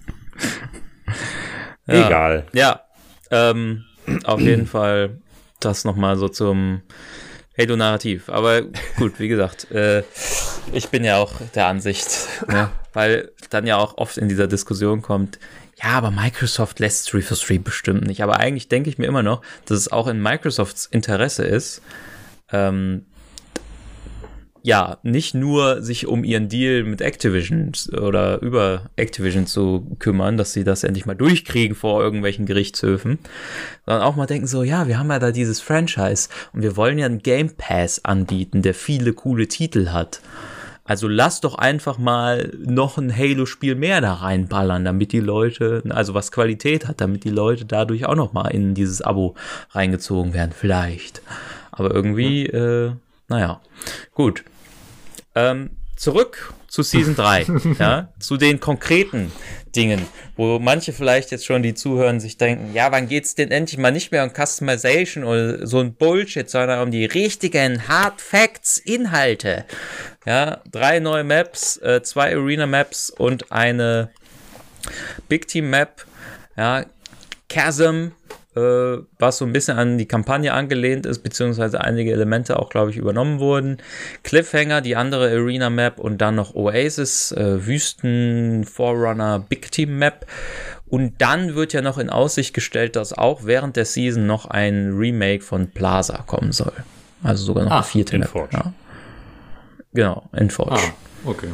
Ja. Egal. Ja. Ähm, auf jeden Fall das nochmal so zum Halo-Narrativ. Aber gut, wie gesagt, äh, ich bin ja auch der Ansicht, ne? Weil dann ja auch oft in dieser Diskussion kommt, ja, aber Microsoft lässt Free for Free bestimmt nicht. Aber eigentlich denke ich mir immer noch, dass es auch in Microsofts Interesse ist, ähm, ja, nicht nur sich um ihren Deal mit Activision oder über Activision zu kümmern, dass sie das endlich mal durchkriegen vor irgendwelchen Gerichtshöfen, sondern auch mal denken so, ja, wir haben ja da dieses Franchise und wir wollen ja einen Game Pass anbieten, der viele coole Titel hat. Also lass doch einfach mal noch ein Halo-Spiel mehr da reinballern, damit die Leute, also was Qualität hat, damit die Leute dadurch auch noch mal in dieses Abo reingezogen werden, vielleicht. Aber irgendwie, äh, naja, gut. Ähm, zurück zu Season drei, ja, zu den konkreten Dingen, wo manche vielleicht jetzt schon, die zuhören, sich denken, ja, wann geht's denn endlich mal nicht mehr um Customization oder so ein Bullshit, sondern um die richtigen Hard Facts, Inhalte. Ja, drei neue Maps, äh, zwei Arena Maps und eine Big Team Map, ja, Chasm, äh, was so ein bisschen an die Kampagne angelehnt ist, beziehungsweise einige Elemente auch, glaube ich, übernommen wurden. Cliffhanger, die andere Arena Map und dann noch Oasis, äh, Wüsten, Forerunner, Big Team Map. Und dann wird ja noch in Aussicht gestellt, dass auch während der Season noch ein Remake von Plaza kommen soll. Also sogar noch ah, eine vierte Map. Forge. Ja. Genau, in Forge. Ah, okay.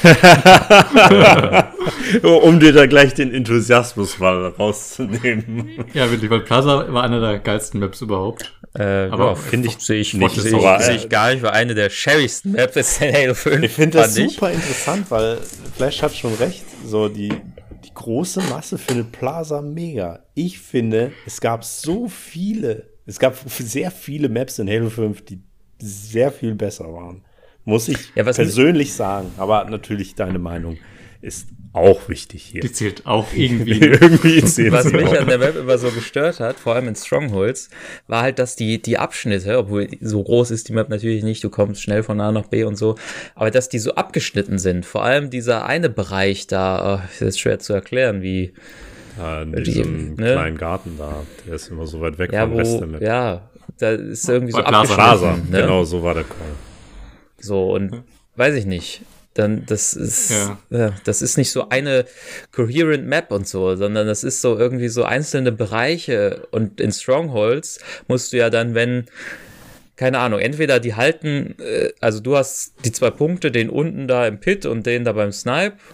Um dir da gleich den Enthusiasmus mal rauszunehmen. Ja, wirklich, weil Plaza war einer der geilsten Maps überhaupt. Äh, aber ja, finde ich sehe ich, nicht, seh ich, aber, seh ich gar nicht, weil eine der sherrysten Maps ist in Halo fünf. Ich finde das ich. super interessant, weil Flash hat schon recht. So die, die große Masse findet Plaza mega. Ich finde, es gab so viele, es gab sehr viele Maps in Halo fünf, die sehr viel besser waren. Muss ich ja, persönlich sagen. Aber natürlich, deine Meinung ist auch wichtig hier. Die zählt auch irgendwie. irgendwie Was mich auch an der Map immer so gestört hat, vor allem in Strongholds, war halt, dass die, die Abschnitte, obwohl so groß ist die Map natürlich nicht, du kommst schnell von A nach B und so, aber dass die so abgeschnitten sind. Vor allem dieser eine Bereich da, oh, das ist schwer zu erklären, wie ja, in diesem die, ne? kleinen Garten da, der ist immer so weit weg ja, vom wo, Rest der Map. Ja, da ist irgendwie Bei so Plaza. abgeschnitten. Plaza, ne? genau, so war der Call. So, und weiß ich nicht. Dann, das ist, ja. Ja, das ist nicht so eine coherent Map und so, sondern das ist so irgendwie so einzelne Bereiche. Und in Strongholds musst du ja dann, wenn, keine Ahnung, entweder die halten, äh, also du hast die zwei Punkte, den unten da im Pit und den da beim Snipe.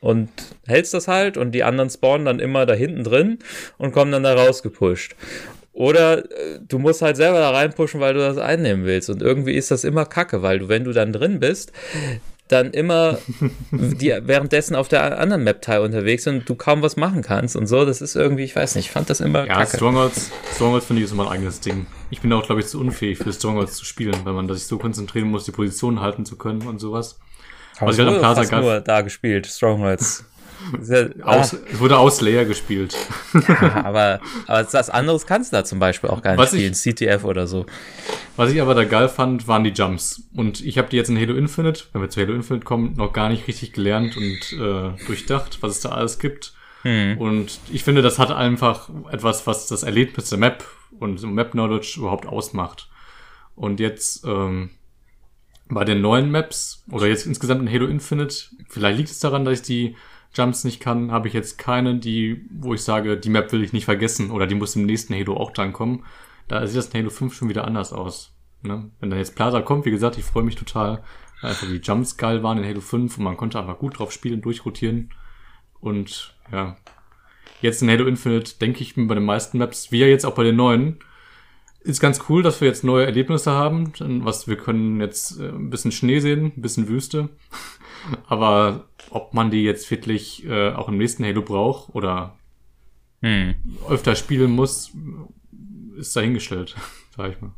und hältst das halt und die anderen spawnen dann immer da hinten drin und kommen dann da rausgepusht. Oder äh, du musst halt selber da reinpushen, weil du das einnehmen willst. Und irgendwie ist das immer kacke, weil du, wenn du dann drin bist, dann immer die währenddessen auf der anderen Map-Teil unterwegs sind und du kaum was machen kannst und so. Das ist irgendwie, ich weiß nicht, ich fand das immer ja, kacke. Ja, Strongholds, Strongholds finde ich ist immer ein eigenes Ding. Ich bin auch, glaube ich, zu unfähig für Strongholds zu spielen, weil man sich so konzentrieren muss, die Position halten zu können und sowas. Was ich halt am Plaza fast nur da gespielt, Strongholds. Ja, Aus, ah. Es wurde aus Layer gespielt. Ja, aber, aber das anderes kannst du da zum Beispiel auch gar nicht was spielen, ich, C T F oder so. Was ich aber da geil fand, waren die Jumps. Und ich habe die jetzt in Halo Infinite, wenn wir zu Halo Infinite kommen, noch gar nicht richtig gelernt und äh, durchdacht, was es da alles gibt. Hm. Und ich finde, das hat einfach etwas, was das Erlebnis der Map und Map-Knowledge überhaupt ausmacht. Und jetzt ähm, bei den neuen Maps oder jetzt insgesamt in Halo Infinite, vielleicht liegt es daran, dass ich die Jumps nicht kann, habe ich jetzt keine, die, wo ich sage, die Map will ich nicht vergessen oder die muss im nächsten Halo auch dran kommen. Da sieht das in Halo fünf schon wieder anders aus. Ne? Wenn dann jetzt Plaza kommt, wie gesagt, ich freue mich total, weil einfach die Jumps geil waren in Halo fünf und man konnte einfach gut drauf spielen, durchrotieren. Und ja, jetzt in Halo Infinite denke ich mir bei den meisten Maps, wie ja jetzt auch bei den neuen, ist ganz cool, dass wir jetzt neue Erlebnisse haben. Was wir können jetzt ein bisschen Schnee sehen, ein bisschen Wüste. Aber ob man die jetzt wirklich äh, auch im nächsten Halo braucht oder hm. öfter spielen muss, ist dahingestellt, sag ich mal.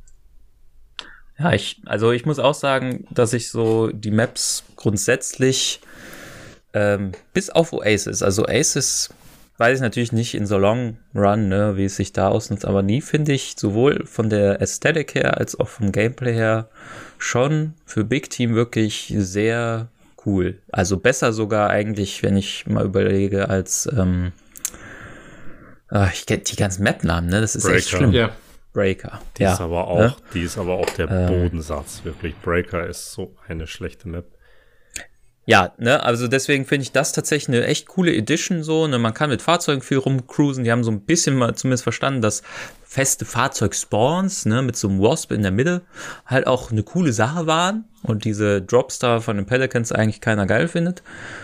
Ja, ich, also ich muss auch sagen, dass ich so die Maps grundsätzlich ähm, bis auf Oasis, also Oasis weiß ich natürlich nicht in so Long Run, ne, wie es sich da ausnutzt, aber nie finde ich sowohl von der Ästhetik her als auch vom Gameplay her schon für Big Team wirklich sehr cool. Also besser sogar eigentlich, wenn ich mal überlege, als ähm, ach, ich kenne die ganzen Map-Namen, ne? Das ist Breaker. Echt schlimm. Yeah. Breaker. Die ja. ist aber auch, ja? die ist aber auch der ähm, Bodensatz, wirklich. Breaker ist so eine schlechte Map. Ja, ne, also deswegen finde ich das tatsächlich eine echt coole Edition so, ne, man kann mit Fahrzeugen viel rumcruisen, die haben so ein bisschen mal zumindest verstanden, dass feste Fahrzeugspawns, ne, mit so einem Wasp in der Mitte halt auch eine coole Sache waren und diese Dropstar von den Pelicans eigentlich keiner geil findet.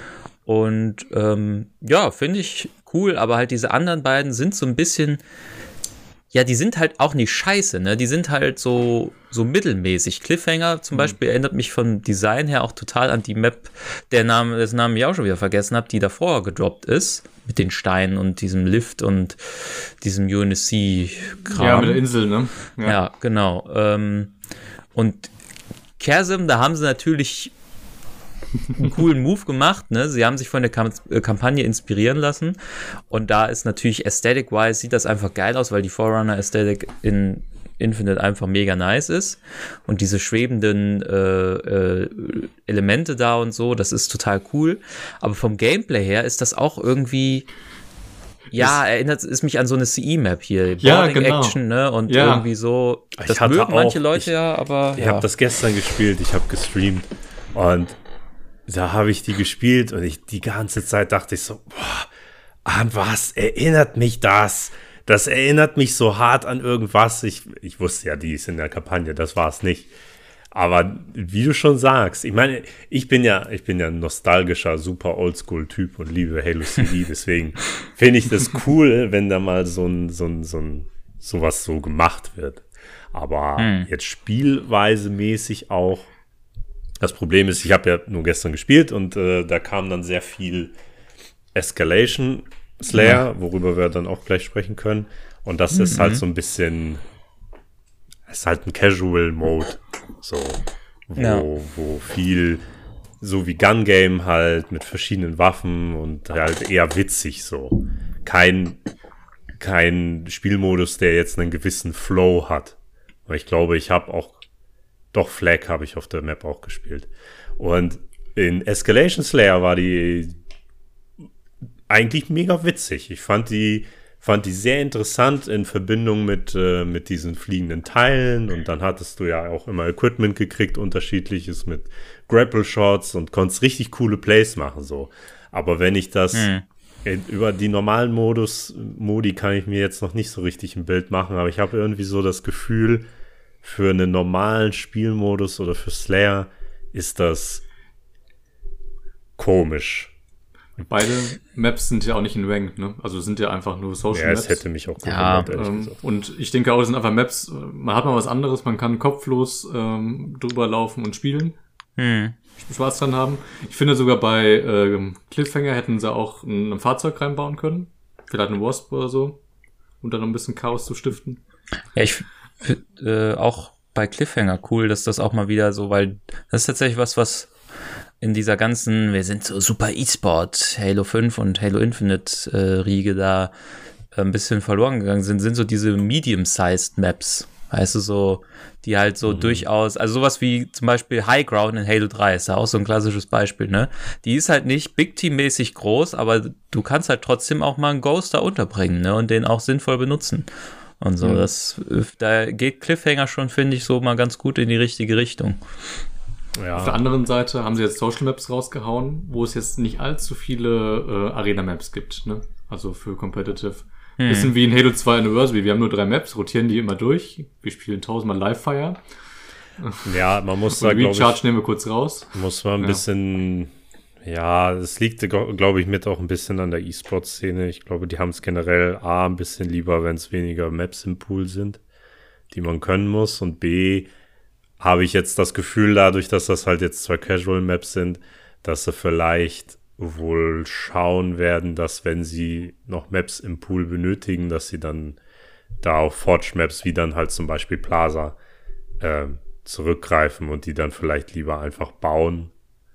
Und ähm, ja, finde ich cool, aber halt diese anderen beiden sind so ein bisschen, ja, die sind halt auch nicht scheiße, ne? Die sind halt so, so mittelmäßig. Cliffhanger zum mhm. Beispiel erinnert mich vom Design her auch total an die Map, der Name, dessen Namen ich auch schon wieder vergessen habe, die davor gedroppt ist. Mit den Steinen und diesem Lift und diesem U N S C-Kram. Ja, mit der Insel, ne? Ja, ja genau. Ähm, und Chasm, da haben sie natürlich einen coolen Move gemacht, ne? Sie haben sich von der Kamp- Kampagne inspirieren lassen und da ist natürlich aesthetic-wise sieht das einfach geil aus, weil die Forerunner-Aesthetic in Infinite einfach mega nice ist und diese schwebenden äh, äh, Elemente da und so, das ist total cool, aber vom Gameplay her ist das auch irgendwie ja, erinnert es mich an so eine C E-Map hier, ja, Boarding genau. Action, ne, und ja. irgendwie so, das ich hatte mögen auch, manche Leute ich, ja, aber ich ja. habe das gestern gespielt, ich habe gestreamt und da habe ich die gespielt und ich die ganze Zeit dachte ich so, boah, an was erinnert mich das? Das erinnert mich so hart an irgendwas. Ich, ich wusste ja, die ist in der Kampagne, das war es nicht. Aber wie du schon sagst, ich meine, ich bin ja, ich bin ja ein nostalgischer, super Oldschool-Typ und liebe Halo C D, deswegen finde ich das cool, wenn da mal so ein, so ein, so ein, sowas so gemacht wird. Aber hm. jetzt spielweise-mäßig auch. Das Problem ist, ich habe ja nur gestern gespielt und äh, da kam dann sehr viel Escalation Slayer, ja. worüber wir dann auch gleich sprechen können. Und das mhm. ist halt so ein bisschen, es ist halt ein Casual Mode, so, wo, ja. wo viel, so wie Gun Game halt mit verschiedenen Waffen und halt eher witzig so. Kein, kein Spielmodus, der jetzt einen gewissen Flow hat. Aber ich glaube, ich habe auch Doch, Flag habe ich auf der Map auch gespielt. Und in Escalation Slayer war die eigentlich mega witzig. Ich fand die, fand die sehr interessant in Verbindung mit, äh, mit diesen fliegenden Teilen. Und dann hattest du ja auch immer Equipment gekriegt, unterschiedliches mit Grapple Shots und konntest richtig coole Plays machen. So. Aber wenn ich das hm. in, über die normalen Modus, Modi kann ich mir jetzt noch nicht so richtig ein Bild machen. Aber ich habe irgendwie so das Gefühl, für einen normalen Spielmodus oder für Slayer ist das komisch. Beide Maps sind ja auch nicht in Ranked, ne? Also sind ja einfach nur Social Ja, Maps. es hätte mich auch Ja, gewundert, ehrlich Ähm, gesagt. und ich denke auch, es sind einfach Maps, man hat mal was anderes, man kann kopflos ähm, drüber laufen und spielen, Hm. Spaß dran haben. Ich finde sogar bei ähm, Cliffhanger hätten sie auch ein, ein Fahrzeug reinbauen können, vielleicht ein Wasp oder so, um dann ein bisschen Chaos zu stiften. Ja, ich finde äh, auch bei Cliffhanger cool, dass das auch mal wieder so, weil das ist tatsächlich was, was in dieser ganzen, wir sind so super E-Sport, Halo fünf und Halo Infinite äh, Riege da äh, ein bisschen verloren gegangen sind, sind so diese medium-sized Maps. Weißt du, so, die halt so mhm. durchaus, also sowas wie zum Beispiel High Ground in Halo drei ist ja auch so ein klassisches Beispiel, ne? Die ist halt nicht Big Team-mäßig groß, aber du kannst halt trotzdem auch mal einen Ghost da unterbringen, ne? Und den auch sinnvoll benutzen. Und so, mhm. das, da geht Cliffhanger schon, finde ich, so mal ganz gut in die richtige Richtung. Ja. Auf der anderen Seite haben sie jetzt Social Maps rausgehauen, wo es jetzt nicht allzu viele äh, Arena Maps gibt, ne? Also für Competitive. Hm. Bisschen wie in Halo zwei Anniversary. Wir haben nur drei Maps, rotieren die immer durch. Wir spielen tausendmal Live-Fire. Ja, man muss da, glaube ich... Recharge nehmen wir kurz raus. Muss man ein ja. bisschen... Ja, es liegt, glaube ich, mit auch ein bisschen an der E-Sport-Szene. Ich glaube, die haben es generell A, ein bisschen lieber, wenn es weniger Maps im Pool sind, die man können muss. Und B, habe ich jetzt das Gefühl, dadurch, dass das halt jetzt zwei Casual-Maps sind, dass sie vielleicht wohl schauen werden, dass wenn sie noch Maps im Pool benötigen, dass sie dann da auf Forge-Maps wie dann halt zum Beispiel Plaza äh, zurückgreifen und die dann vielleicht lieber einfach bauen.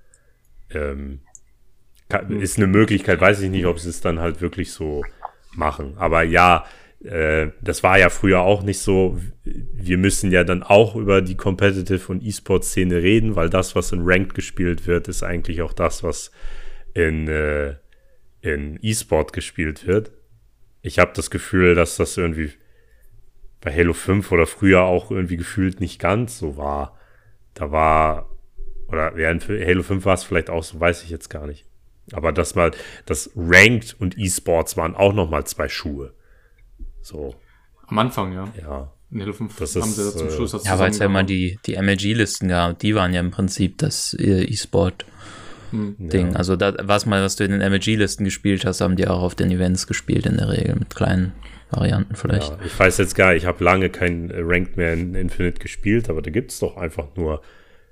Ähm, kann, ist eine Möglichkeit, weiß ich nicht, ob sie es dann halt wirklich so machen. Aber ja, äh, das war ja früher auch nicht so. Wir müssen ja dann auch über die Competitive- und E-Sport-Szene reden, weil das, was in Ranked gespielt wird, ist eigentlich auch das, was in, äh, in E-Sport gespielt wird. Ich habe das Gefühl, dass das irgendwie bei Halo fünf oder früher auch irgendwie gefühlt nicht ganz so war. Da war, oder ja, in Halo fünf war es vielleicht auch so, weiß ich jetzt gar nicht. Aber das mal, das Ranked und E-Sports waren auch nochmal zwei Schuhe. So. Am Anfang, ja. Ja. In Halo fünf das haben ist, sie zum Schluss das Ja, weil es ja immer die, die M L G-Listen gab, die waren ja im Prinzip das E-Sport. Ding. Ja. Also da, was mal, was du in den M L G-Listen gespielt hast, haben die auch auf den Events gespielt in der Regel, mit kleinen Varianten vielleicht. Ja, ich weiß jetzt gar nicht, ich habe lange kein Ranked mehr in Infinite gespielt, aber da gibt es doch einfach nur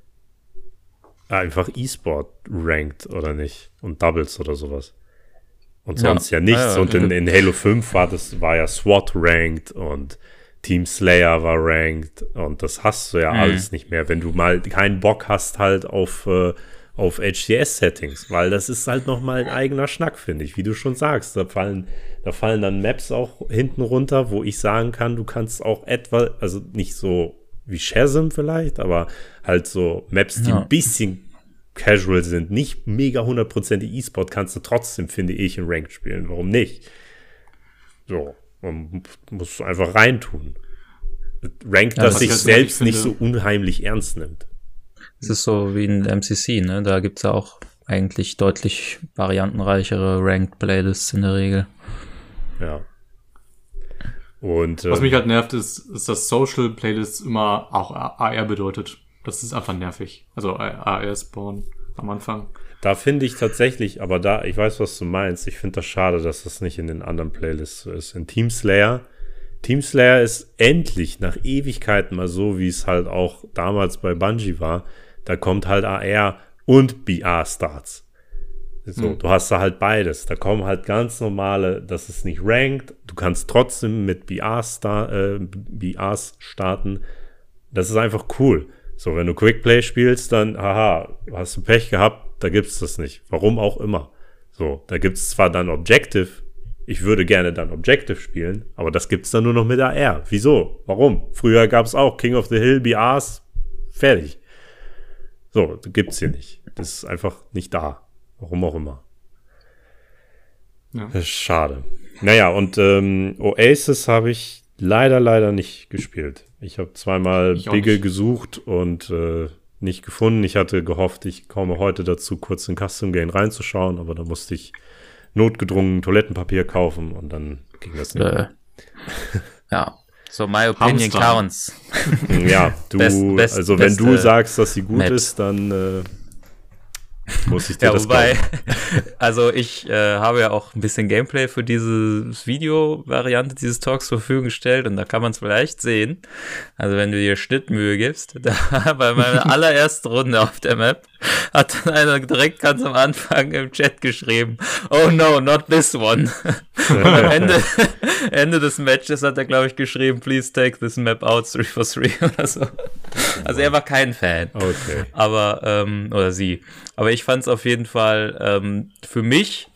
einfach E-Sport Ranked, oder nicht? Und Doubles oder sowas. Und sonst ja, ja nichts. Ah, ja. Und in, in Halo fünf war das war ja SWAT Ranked und Team Slayer war Ranked und das hast du ja mhm. alles nicht mehr, wenn du mal keinen Bock hast halt auf äh, auf H D S-Settings, weil das ist halt nochmal ein eigener Schnack, finde ich, wie du schon sagst. Da fallen, da fallen dann Maps auch hinten runter, wo ich sagen kann, du kannst auch etwa, also nicht so wie Shazam vielleicht, aber halt so Maps, die ja. ein bisschen casual sind, nicht mega hundertprozentig E-Sport, kannst du trotzdem, finde ich, in Ranked spielen. Warum nicht? So, man muss einfach reintun. Ranked, ja, das sich selbst nicht so unheimlich ernst nimmt. Es ist so wie in M C C, ne? Da gibt es ja auch eigentlich deutlich variantenreichere Ranked-Playlists in der Regel. Ja. Und, was ähm, mich halt nervt, ist, ist, dass Social-Playlists immer auch A R bedeutet. Das ist einfach nervig. Also A R-Spawn am Anfang. Da finde ich tatsächlich, aber da, ich weiß, was du meinst. Ich finde das schade, dass das nicht in den anderen Playlists so ist. In Team Slayer Team Slayer ist endlich nach Ewigkeiten mal so, wie es halt auch damals bei Bungie war. Da kommt halt A R und B R-Starts. So, mhm. Du hast da halt beides. Da kommen halt ganz normale, das ist nicht ranked. Du kannst trotzdem mit B Rs äh, B Rs starten. Das ist einfach cool. So, wenn du Quickplay spielst, dann, haha, hast du Pech gehabt, da gibt's das nicht. Warum auch immer. So, da gibt's zwar dann Objective. Ich würde gerne dann Objective spielen, aber das gibt's dann nur noch mit A R. Wieso? Warum? Früher gab's auch King of the Hill, B Rs, fertig. So, gibt's hier nicht. Das ist einfach nicht da. Warum auch immer. Ja. Das ist schade. Naja, und ähm, Oasis habe ich leider, leider nicht gespielt. Ich habe zweimal Bigge gesucht und äh, nicht gefunden. Ich hatte gehofft, ich komme heute dazu, kurz in Custom Game reinzuschauen, aber da musste ich notgedrungen Toilettenpapier kaufen und dann ging das nicht. Äh, ja, so my opinion counts. Ja, du, best, best, also wenn best, du sagst, dass sie gut Maps. ist, dann äh, muss ich dir ja, das wobei, glauben. also ich äh, habe ja auch ein bisschen Gameplay für diese Video-Variante dieses Talks zur Verfügung gestellt und da kann man es vielleicht sehen. Also wenn du dir Schnittmühe gibst, da bei meiner allerersten Runde auf der Map hat dann einer direkt ganz am Anfang im Chat geschrieben, oh no, not this one. Und am Ende, Ende des Matches hat er, glaube ich, geschrieben, please take this map out three for three oder so. Also er war kein Fan. Okay. Aber, ähm, oder sie. Aber ich fand es auf jeden Fall ähm, für mich,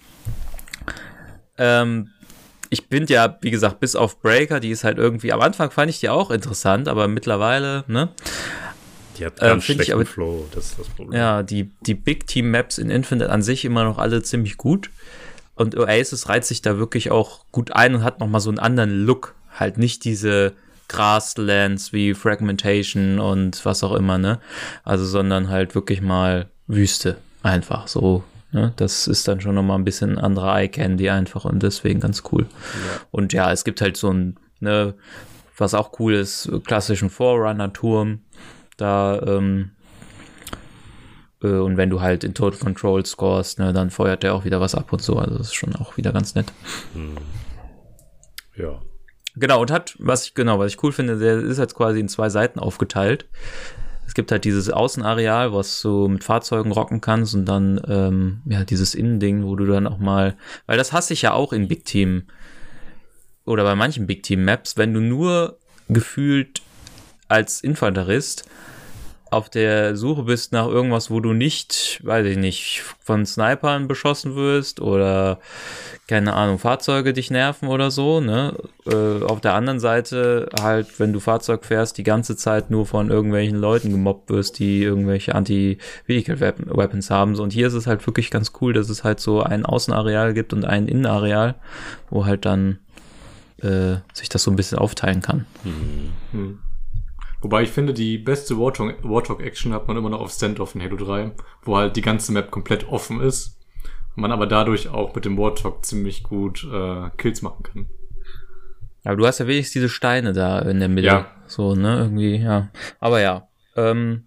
ähm, ich bin ja, wie gesagt, bis auf Breaker, die ist halt irgendwie, am Anfang fand ich die auch interessant, aber mittlerweile, ne? Die hat ganz äh, schlechten aber, Flow, das ist das Problem. Ja, die, die Big Team Maps in Infinite an sich immer noch alle ziemlich gut. Und Oasis reiht sich da wirklich auch gut ein und hat nochmal so einen anderen Look. Halt nicht diese Grasslands wie Fragmentation und was auch immer, ne? Also, sondern halt wirklich mal Wüste. Einfach so, ne? Das ist dann schon nochmal ein bisschen anderer Eye-Candy einfach und deswegen ganz cool. Ja. Und ja, es gibt halt so ein, ne, was auch cool ist, klassischen Forerunner-Turm. Da, ähm, und wenn du halt in Total Control scorest, ne, dann feuert der auch wieder was ab und so. Also das ist schon auch wieder ganz nett. Hm. Ja. Genau, und hat, was ich, genau, was ich cool finde, der ist jetzt quasi in zwei Seiten aufgeteilt. Es gibt halt dieses Außenareal, was du mit Fahrzeugen rocken kannst und dann, ähm, ja, dieses Innending, wo du dann auch mal, weil das hasse ich ja auch in Big Team oder bei manchen Big Team Maps, wenn du nur gefühlt als Infanterist auf der Suche bist nach irgendwas, wo du nicht, weiß ich nicht, von Snipern beschossen wirst oder, keine Ahnung, Fahrzeuge dich nerven oder so, ne? Äh, auf der anderen Seite halt, wenn du Fahrzeug fährst, die ganze Zeit nur von irgendwelchen Leuten gemobbt wirst, die irgendwelche Anti-Vehicle-Weapons haben. Und hier ist es halt wirklich ganz cool, dass es halt so ein Außenareal gibt und ein Innenareal, wo halt dann äh, sich das so ein bisschen aufteilen kann. Mhm. Mhm. Wobei ich finde, die beste Warthog-Action hat man immer noch auf Standoff in Halo drei, wo halt die ganze Map komplett offen ist und man aber dadurch auch mit dem Warthog ziemlich gut äh, Kills machen kann. Aber du hast ja wenigstens diese Steine da in der Mitte. Ja. So, ne, irgendwie, ja. Aber ja, ähm,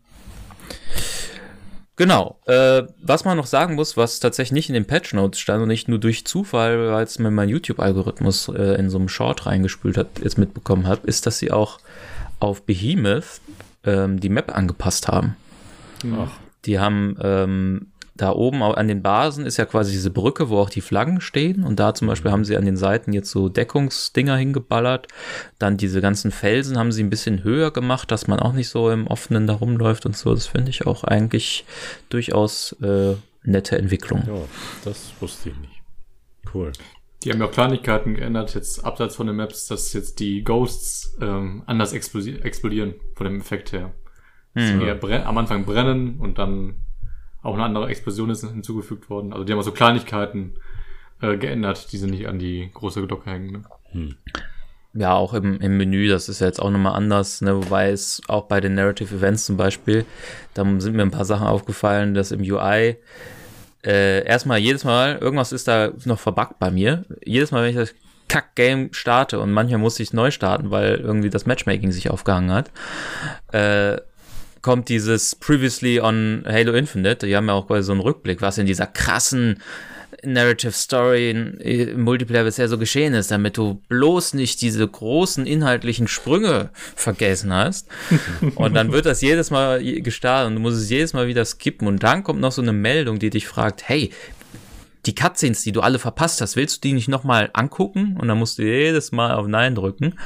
genau. Äh, was man noch sagen muss, was tatsächlich nicht in den Patch-Notes stand und nicht nur durch Zufall, weil es mir mein YouTube-Algorithmus äh, in so einem Short reingespült hat, jetzt mitbekommen hat, ist, dass sie auch auf Behemoth ähm, die Map angepasst haben. Ach. Die haben ähm, da oben an den Basen ist ja quasi diese Brücke, wo auch die Flaggen stehen und da zum Beispiel haben sie an den Seiten jetzt so Deckungsdinger hingeballert. Dann diese ganzen Felsen haben sie ein bisschen höher gemacht, dass man auch nicht so im Offenen da rumläuft und so. Das finde ich auch eigentlich durchaus äh, nette Entwicklung. Ja, das wusste ich nicht. Cool. Die haben ja auch Kleinigkeiten geändert, jetzt abseits von den Maps, dass jetzt die Ghosts ähm, anders explodi- explodieren von dem Effekt her. Dass Mhm. die eher brenn- am Anfang brennen und dann auch eine andere Explosion ist hinzugefügt worden. Also die haben auch so Kleinigkeiten äh, geändert, die sie nicht an die große Glocke hängen. Ne? Hm. Ja, auch im, im Menü, das ist ja jetzt auch nochmal anders, ne? Wobei es auch bei den Narrative Events zum Beispiel, da sind mir ein paar Sachen aufgefallen, dass im U I Äh, erstmal jedes Mal, irgendwas ist da noch verbuggt bei mir. Jedes Mal, wenn ich das Kack-Game starte und manchmal musste ich es neu starten, weil irgendwie das Matchmaking sich aufgehangen hat, äh, kommt dieses Previously on Halo Infinite, die haben ja auch quasi so einen Rückblick, was in dieser krassen Narrative Story im Multiplayer bisher so geschehen ist, damit du bloß nicht diese großen inhaltlichen Sprünge vergessen hast. Und dann wird das jedes Mal gestartet und du musst es jedes Mal wieder skippen und dann kommt noch so eine Meldung, die dich fragt, hey, die Cutscenes, die du alle verpasst hast, willst du die nicht nochmal angucken? Und dann musst du jedes Mal auf Nein drücken.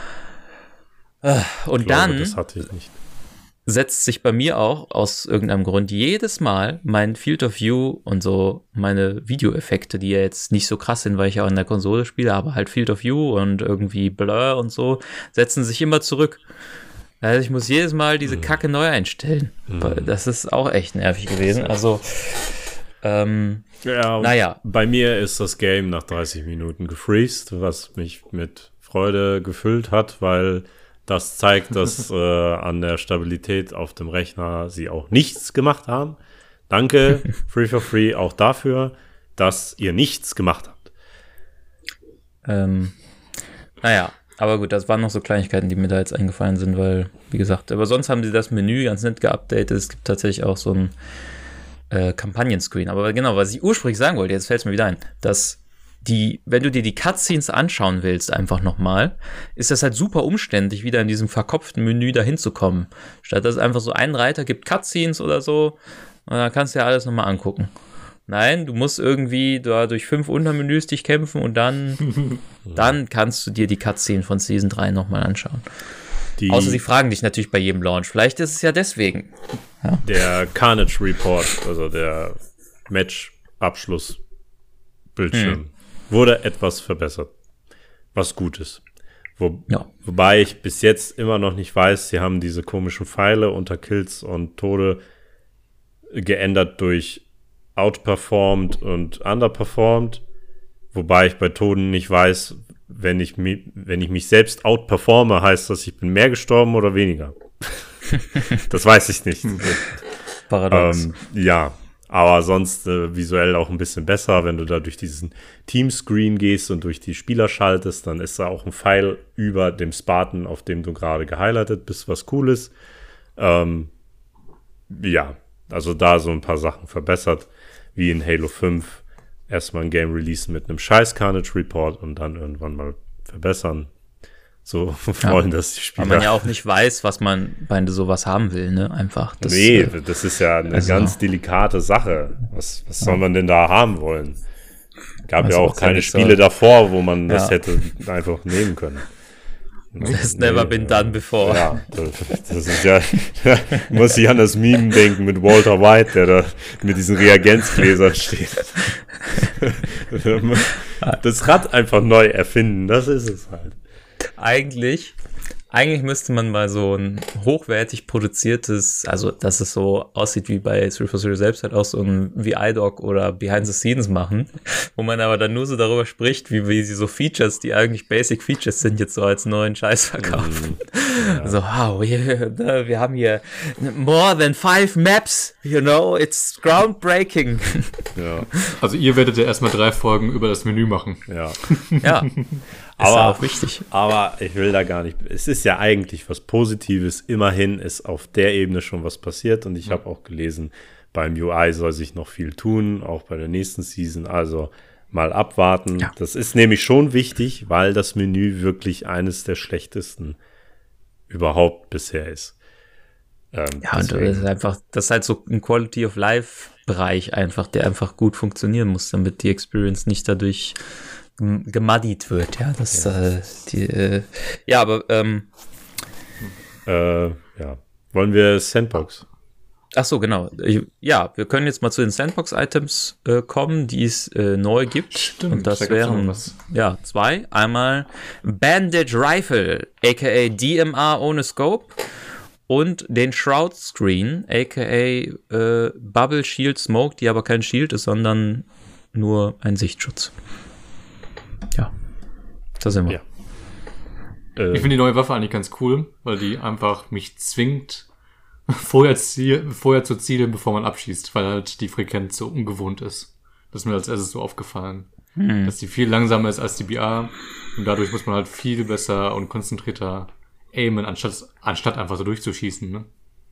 Und Ich glaube, dann das hatte ich nicht. setzt sich bei mir auch aus irgendeinem Grund jedes Mal mein Field of View und so meine Videoeffekte, die ja jetzt nicht so krass sind, weil ich ja auch in der Konsole spiele, aber halt Field of View und irgendwie Blur und so, setzen sich immer zurück. Also ich muss jedes Mal diese Kacke neu einstellen. Mhm. Das ist auch echt nervig gewesen. Also, ähm, Ja, naja. Bei mir ist das Game nach dreißig Minuten gefreezed, was mich mit Freude gefüllt hat, weil das zeigt, dass äh, an der Stabilität auf dem Rechner sie auch nichts gemacht haben. Danke, Free for Free, auch dafür, dass ihr nichts gemacht habt. Ähm, naja, aber gut, das waren noch so Kleinigkeiten, die mir da jetzt eingefallen sind, weil, wie gesagt, aber sonst haben sie das Menü ganz nett geupdatet. Es gibt tatsächlich auch so ein äh, Kampagnen-Screen. Aber genau, was ich ursprünglich sagen wollte, jetzt fällt es mir wieder ein, dass die, wenn du dir die Cutscenes anschauen willst, einfach nochmal, ist das halt super umständlich, wieder in diesem verkopften Menü dahin zu kommen. Statt dass es einfach so einen Reiter gibt, Cutscenes oder so, und dann kannst du ja alles nochmal angucken. Nein, du musst irgendwie da durch fünf Untermenüs dich kämpfen und dann, dann kannst du dir die Cutscene von Season drei nochmal anschauen. Die Außer sie fragen dich natürlich bei jedem Launch. Vielleicht ist es ja deswegen. Ja. Der Carnage Report, also der Match-Abschluss-Bildschirm, hm. wurde etwas verbessert. Was gut ist. Wo, ja. Wobei ich bis jetzt immer noch nicht weiß, sie haben diese komischen Pfeile unter Kills und Tode geändert durch outperformed und underperformed. Wobei ich bei Toten nicht weiß, wenn ich, mi- wenn ich mich selbst outperforme, heißt das, ich bin mehr gestorben oder weniger. Das weiß ich nicht. Paradox. Ähm, ja, aber sonst äh, visuell auch ein bisschen besser, wenn du da durch diesen Teamscreen gehst und durch die Spieler schaltest, dann ist da auch ein Pfeil über dem Spartan, auf dem du gerade gehighlightet bist, was cool ist. Ähm, ja, also da so ein paar Sachen verbessert, wie in Halo fünf. Erstmal ein Game releasen mit einem scheiß Carnage Report und dann irgendwann mal verbessern. So wollen ja, das die Spieler. Weil man ja auch nicht weiß, was man bei sowas haben will, ne? Einfach. Das, nee, äh, das ist ja eine also, ganz delikate Sache. Was, was ja. soll man denn da haben wollen? Gab also ja auch keine Spiele soll. davor, wo man ja. das hätte einfach nehmen können. That's nee, never been done before. Ja, das, das ist ja, muss ich an das Meme denken mit Walter White, der da mit diesen Reagenzgläsern steht. Das Rad einfach neu erfinden, das ist es halt. Eigentlich, eigentlich müsste man mal so ein hochwertig produziertes, also dass es so aussieht wie bei three forty selbst, halt auch so ein V I-Doc oder Behind the Scenes machen, wo man aber dann nur so darüber spricht, wie, wie sie so Features, die eigentlich Basic Features sind, jetzt so als neuen Scheiß verkaufen. Mm, ja. So, wow, wir, wir haben hier more than five maps, you know, it's groundbreaking. Ja. Also ihr werdet ja erstmal drei Folgen über das Menü machen. Ja. Ja. Ist aber auch wichtig. Aber ich will da gar nicht. Es ist ja eigentlich was Positives. Immerhin ist auf der Ebene schon was passiert. Und ich habe auch gelesen, beim U I soll sich noch viel tun, auch bei der nächsten Season. Also mal abwarten. Ja. Das ist nämlich schon wichtig, weil das Menü wirklich eines der schlechtesten überhaupt bisher ist. Ähm, ja, und das ist einfach, das ist halt so ein Quality of Life Bereich einfach, der einfach gut funktionieren muss, damit die Experience nicht dadurch gemuddied wird, ja, das ja. Äh, die, äh, ja, aber ähm, äh, ja, wollen wir Sandbox? Ach so, genau. Ich, ja, wir können jetzt mal zu den Sandbox-Items äh, kommen, die es äh, neu gibt. Stimmt, und das da wären ja zwei. Einmal Bandage Rifle, aka D M R ohne Scope, und den Shroud Screen, aka äh, Bubble Shield Smoke, die aber kein Shield ist, sondern nur ein Sichtschutz. Ja, da sind wir. Ja. Äh, ich finde die neue Waffe eigentlich ganz cool, weil die einfach mich zwingt, vorher, ziel, vorher zu zielen, bevor man abschießt, weil halt die Frequenz so ungewohnt ist. Das ist mir als erstes so aufgefallen. Hm. Dass die viel langsamer ist als die B R und dadurch muss man halt viel besser und konzentrierter aimen, anstatt, anstatt einfach so durchzuschießen, ne?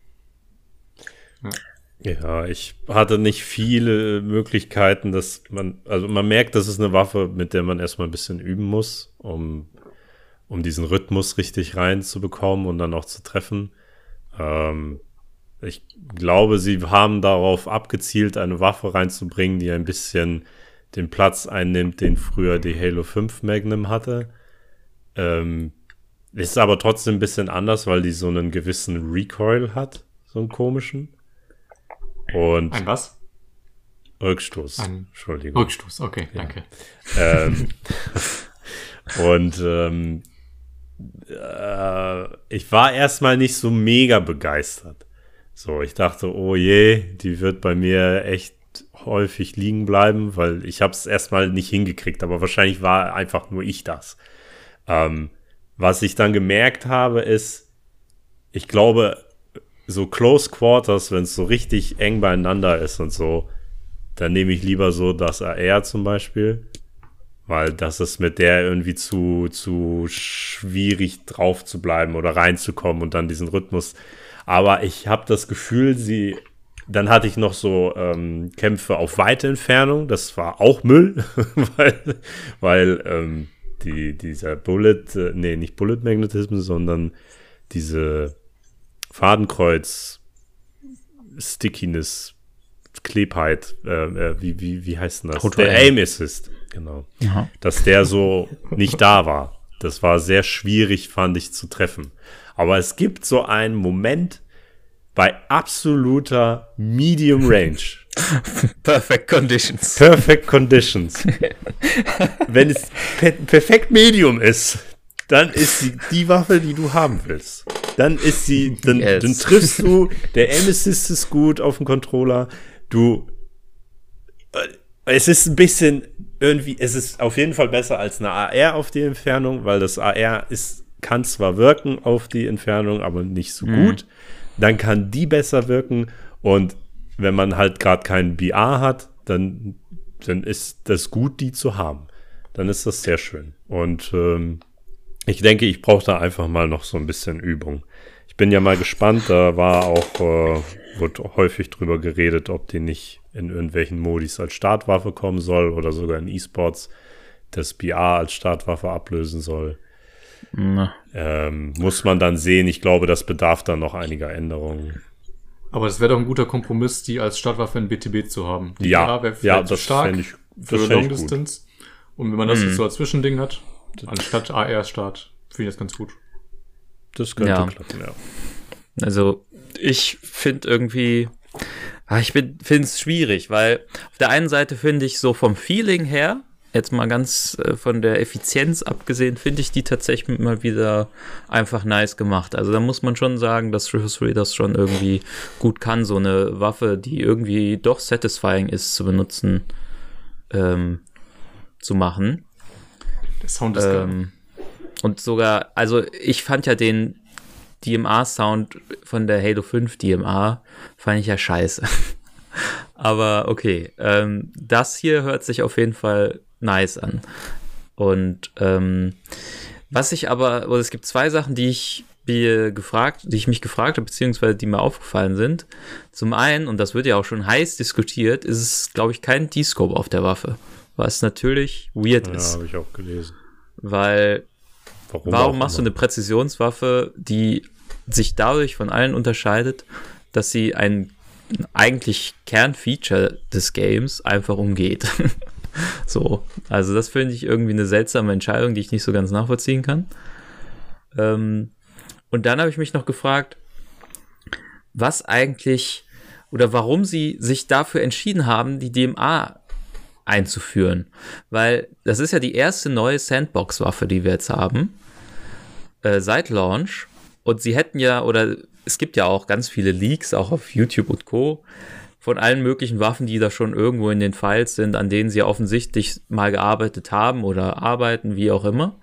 Ja. Ja, ich hatte nicht viele Möglichkeiten, dass man, also man merkt, das ist eine Waffe, mit der man erstmal ein bisschen üben muss, um, um diesen Rhythmus richtig reinzubekommen und dann auch zu treffen. Ähm, ich glaube, sie haben darauf abgezielt, eine Waffe reinzubringen, die ein bisschen den Platz einnimmt, den früher die Halo fünf Magnum hatte. Ähm, ist aber trotzdem ein bisschen anders, weil die so einen gewissen Recoil hat, so einen komischen. Und ein was? Rückstoß. Ein Entschuldigung. Rückstoß, okay, ja. Danke. Ähm, und ähm, äh, ich war erstmal nicht so mega begeistert. So, ich dachte, oh je, die wird bei mir echt häufig liegen bleiben, weil ich habe es erstmal nicht hingekriegt, aber wahrscheinlich war einfach nur ich das. Ähm, was ich dann gemerkt habe, ist, ich glaube, so Close Quarters, wenn es so richtig eng beieinander ist und so, dann nehme ich lieber so das A R zum Beispiel, weil das ist mit der irgendwie zu, zu schwierig drauf zu bleiben oder reinzukommen und dann diesen Rhythmus. Aber ich habe das Gefühl, sie dann hatte ich noch so ähm, Kämpfe auf weite Entfernung. Das war auch Müll, weil, weil ähm, die, dieser Bullet, äh, nee, nicht Bullet Magnetism, sondern diese Fadenkreuz Stickiness, Klebheit, äh, äh, wie, wie, wie heißt denn das? Auto Der Aim. Aim Assist, genau. Ja. Dass der so nicht da war. Das war sehr schwierig, fand ich, zu treffen. Aber es gibt so einen Moment bei absoluter Medium Range. Perfect Conditions. Perfect Conditions. Wenn es per perfekt Medium ist, dann ist sie die Waffe, die du haben willst. Dann ist sie, dann, Yes. dann triffst du, der Aim Assist ist gut auf dem Controller. Du, äh, es ist ein bisschen irgendwie, es ist auf jeden Fall besser als eine A R auf die Entfernung, weil das A R ist, kann zwar wirken auf die Entfernung, aber nicht so Mhm. gut. Dann kann die besser wirken und wenn man halt gerade keinen B R hat, dann, dann ist das gut, die zu haben. Dann ist das sehr schön. Und ähm, ich denke, ich brauche da einfach mal noch so ein bisschen Übung. Ich bin ja mal gespannt, da war auch, äh, wurde häufig drüber geredet, ob die nicht in irgendwelchen Modis als Startwaffe kommen soll oder sogar in E-Sports das B R als Startwaffe ablösen soll. Na. Ähm, muss man dann sehen. Ich glaube, das bedarf dann noch einiger Änderungen. Aber es wäre doch ein guter Kompromiss, die als Startwaffe in B T B zu haben. Die Ja, B R wäre ja, vielleicht zu das stark fänd ich- für das fänd Long ich gut. Distance. Und wenn man das Mhm. jetzt so als Zwischending hat, anstatt A R-Start, finde ich das ganz gut. Das könnte Ja. klappen, ja. Also ich finde irgendwie, ah, ich finde es schwierig, weil auf der einen Seite finde ich so vom Feeling her, jetzt mal ganz äh, von der Effizienz abgesehen, finde ich die tatsächlich mal wieder einfach nice gemacht. Also da muss man schon sagen, dass Rufus Three das schon irgendwie gut kann, so eine Waffe, die irgendwie doch satisfying ist zu benutzen, ähm, zu machen. Der Sound ist geil. Ähm, und sogar, also ich fand ja den D M R-Sound von der Halo fünf D M R, fand ich ja scheiße. Aber okay, ähm, das hier hört sich auf jeden Fall nice an. Und ähm, was ich aber, oder es gibt zwei Sachen, die ich mir gefragt, die ich mich gefragt habe, beziehungsweise die mir aufgefallen sind. Zum einen, und das wird ja auch schon heiß diskutiert, ist es, glaube ich, kein D-Scope auf der Waffe. Was natürlich weird Ja, ist. habe ich auch gelesen. Weil Warum, Warum auch machst du immer. eine Präzisionswaffe, die sich dadurch von allen unterscheidet, dass sie ein eigentlich Kernfeature des Games einfach umgeht? So, also das finde ich irgendwie eine seltsame Entscheidung, die ich nicht so ganz nachvollziehen kann. Ähm, und dann habe ich mich noch gefragt, was eigentlich oder warum sie sich dafür entschieden haben, die D M R einzuführen. Weil das ist ja die erste neue Sandbox-Waffe, die wir jetzt haben, äh, seit Launch. Und sie hätten ja, oder es gibt ja auch ganz viele Leaks, auch auf YouTube und Co., von allen möglichen Waffen, die da schon irgendwo in den Files sind, an denen sie offensichtlich mal gearbeitet haben oder arbeiten, wie auch immer.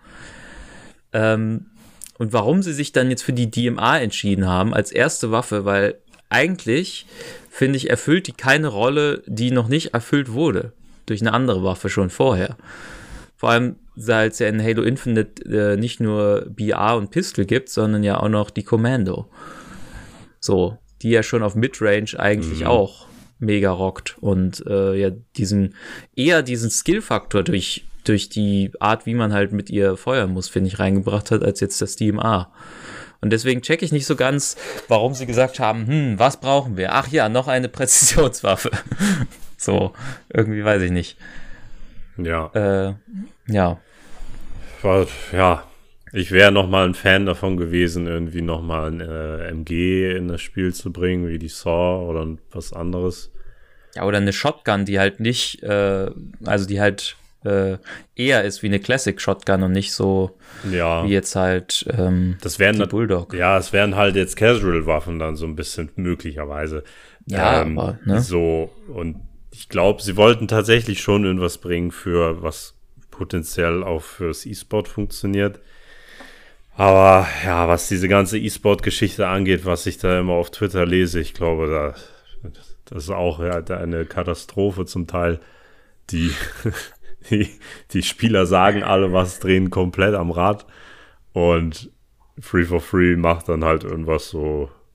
Ähm, und warum sie sich dann jetzt für die D M R entschieden haben als erste Waffe, weil eigentlich, finde ich, erfüllt die keine Rolle, die noch nicht erfüllt wurde durch eine andere Waffe schon vorher. Vor allem, weil es ja in Halo Infinite äh, nicht nur B R und Pistol gibt, sondern ja auch noch die Commando. So, die ja schon auf Midrange eigentlich Mhm. auch mega rockt und äh, ja diesen, eher diesen Skill-Faktor durch, durch die Art, wie man halt mit ihr feuern muss, finde ich, reingebracht hat, als jetzt das D M R. Und deswegen checke ich nicht so ganz, warum sie gesagt haben, hm, was brauchen wir? Ach ja, noch eine Präzisionswaffe. So, irgendwie weiß ich nicht. Ja. Äh, ja. War, ja, ich wäre noch mal ein Fan davon gewesen, irgendwie noch mal ein äh, M G in das Spiel zu bringen, wie die Saw oder was anderes. Ja, oder eine Shotgun, die halt nicht, äh, also die halt äh, eher ist wie eine Classic Shotgun und nicht so Ja, wie jetzt halt ähm, das wären die nat- Bulldog. ja, es wären halt jetzt Casual-Waffen dann so ein bisschen möglicherweise. Ja, aber, ne? So, und ich glaube, sie wollten tatsächlich schon irgendwas bringen für was potenziell auch fürs E-Sport funktioniert. Aber ja, was diese ganze E-Sport-Geschichte angeht, was ich da immer auf Twitter lese, ich glaube, da, das ist auch ja, eine Katastrophe zum Teil. Die, die, die Spieler sagen alle was, drehen komplett am Rad und Free for Free macht dann halt irgendwas so,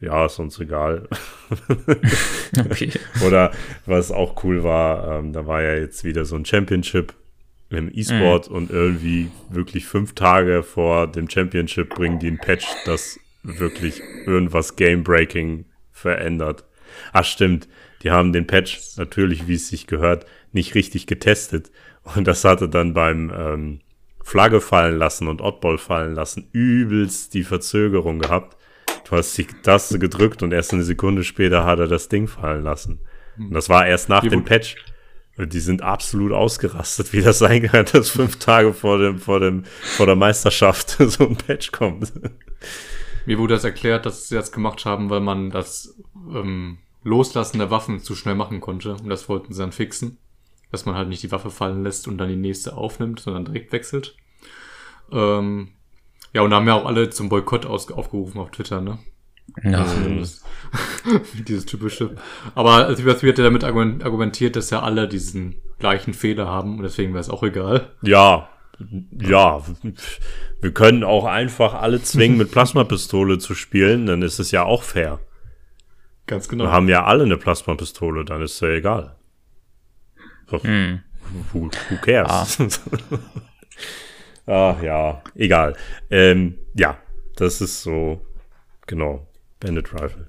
ja, ist uns egal. Okay. Oder was auch cool war, ähm, da war ja jetzt wieder so ein Championship im E-Sport mhm. und irgendwie wirklich fünf Tage vor dem Championship bringen die ein Patch, das wirklich irgendwas Game-Breaking verändert. Ach stimmt, die haben den Patch natürlich, wie es sich gehört, nicht richtig getestet und das hatte dann beim ähm, Flagge fallen lassen und Oddball fallen lassen übelst die Verzögerung gehabt. Du hast die Taste gedrückt und erst eine Sekunde später hat er das Ding fallen lassen. Und das war erst nach Wie dem Patch. Und die sind absolut ausgerastet, wie das sein kann, dass fünf Tage vor dem, vor dem, vor der Meisterschaft so ein Patch kommt. Mir wurde das erklärt, dass sie das gemacht haben, weil man das ähm, Loslassen der Waffen zu schnell machen konnte. Und das wollten sie dann fixen. Dass man halt nicht die Waffe fallen lässt und dann die nächste aufnimmt, sondern direkt wechselt. Ähm, ja, und da haben ja auch alle zum Boykott aus- aufgerufen auf Twitter, ne? Ja. Zumindest. Dieses typische. Aber es wird ja damit argumentiert, dass ja alle diesen gleichen Fehler haben und deswegen wäre es auch egal. Ja, ja. Wir können auch einfach alle zwingen, mit Plasmapistole zu spielen, dann ist es ja auch fair. Ganz genau. Wir haben ja alle eine Plasmapistole, dann ist es ja egal. Hm. Who, who cares? Ach ja, egal. Ähm, ja, das ist so, genau, Bandit Rifle.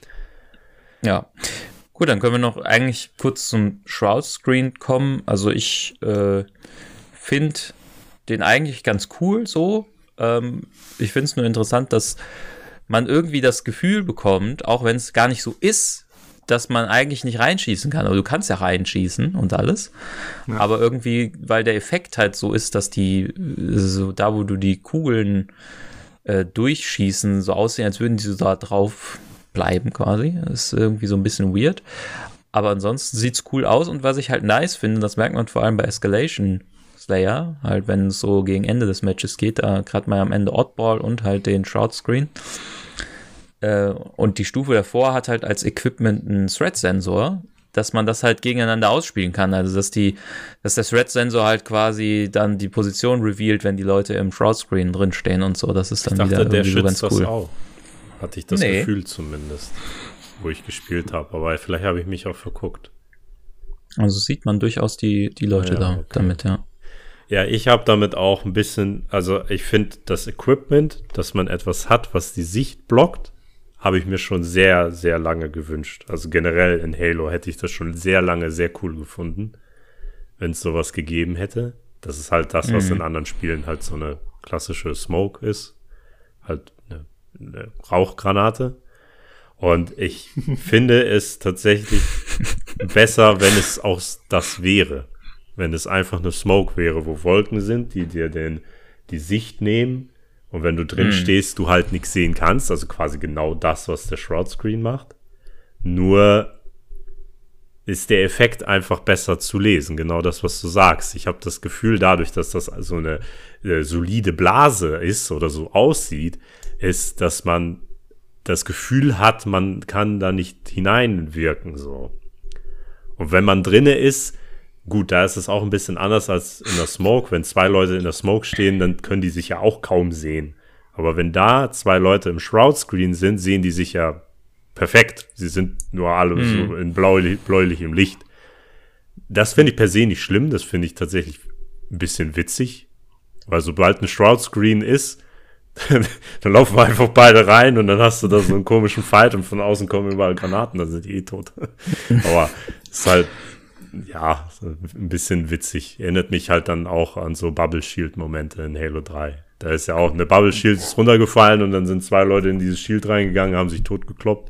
Ja, gut, dann können wir noch eigentlich kurz zum Shroud-Screen kommen. Also ich äh, finde den eigentlich ganz cool so. Ähm, ich finde es nur interessant, dass man irgendwie das Gefühl bekommt, auch wenn es gar nicht so ist, dass man eigentlich nicht reinschießen kann. Aber du kannst ja reinschießen und alles. Ja. Aber irgendwie, weil der Effekt halt so ist, dass die, so da wo du die Kugeln äh, durchschießen, so aussehen, als würden die so da drauf bleiben quasi. Das ist irgendwie so ein bisschen weird. Aber ansonsten sieht's cool aus. Und was ich halt nice finde, das merkt man vor allem bei Escalation Slayer, halt wenn es so gegen Ende des Matches geht, da gerade mal am Ende Oddball und halt den Shroud Screen. Äh, und die Stufe davor hat halt als Equipment einen Threat-Sensor, dass man das halt gegeneinander ausspielen kann. Also dass die, dass der Threat-Sensor halt quasi dann die Position revealed, wenn die Leute im Shroud Screen drinstehen und so. Das ist dann ich dachte, wieder irgendwie der so ganz schützt cool. das auch. Hatte ich das Nee. Gefühl zumindest, wo ich gespielt habe. Aber vielleicht habe ich mich auch verguckt. Also sieht man durchaus die, die Leute Ja, da okay. damit, ja. Ja, ich habe damit auch ein bisschen, also ich finde das Equipment, dass man etwas hat, was die Sicht blockt, habe ich mir schon sehr, sehr lange gewünscht. Also generell in Halo hätte ich das schon sehr lange sehr cool gefunden, wenn es sowas gegeben hätte. Das ist halt das, was Mhm. in anderen Spielen halt so eine klassische Smoke ist. Halt eine, eine Rauchgranate. Und ich finde es tatsächlich besser, wenn es auch das wäre. Wenn es einfach eine Smoke wäre, wo Wolken sind, die dir den, die Sicht nehmen. Und wenn du drin Mhm. stehst, du halt nichts sehen kannst. Also quasi genau das, was der Shroud Screen macht. Nur ist der Effekt einfach besser zu lesen. Genau das, was du sagst. Ich habe das Gefühl, dadurch, dass das so eine äh, solide Blase ist oder so aussieht, ist, dass man das Gefühl hat, man kann da nicht hineinwirken. So. Und wenn man drinne ist, gut, da ist es auch ein bisschen anders als in der Smoke. Wenn zwei Leute in der Smoke stehen, dann können die sich ja auch kaum sehen. Aber wenn da zwei Leute im Shroud-Screen sind, sehen die sich ja perfekt. Sie sind nur alle Mhm. so in bläulich, bläulichem Licht. Das finde ich per se nicht schlimm. Das finde ich tatsächlich ein bisschen witzig. Weil sobald ein Shroud-Screen ist, dann laufen einfach beide rein und dann hast du da so einen komischen Fight und von außen kommen überall Granaten, dann sind die eh tot. Aber es ist halt, ja, ein bisschen witzig. Erinnert mich halt dann auch an so Bubble Shield-Momente in Halo drei. Da ist ja auch eine Bubble Shield ist runtergefallen und dann sind zwei Leute in dieses Shield reingegangen, haben sich totgekloppt.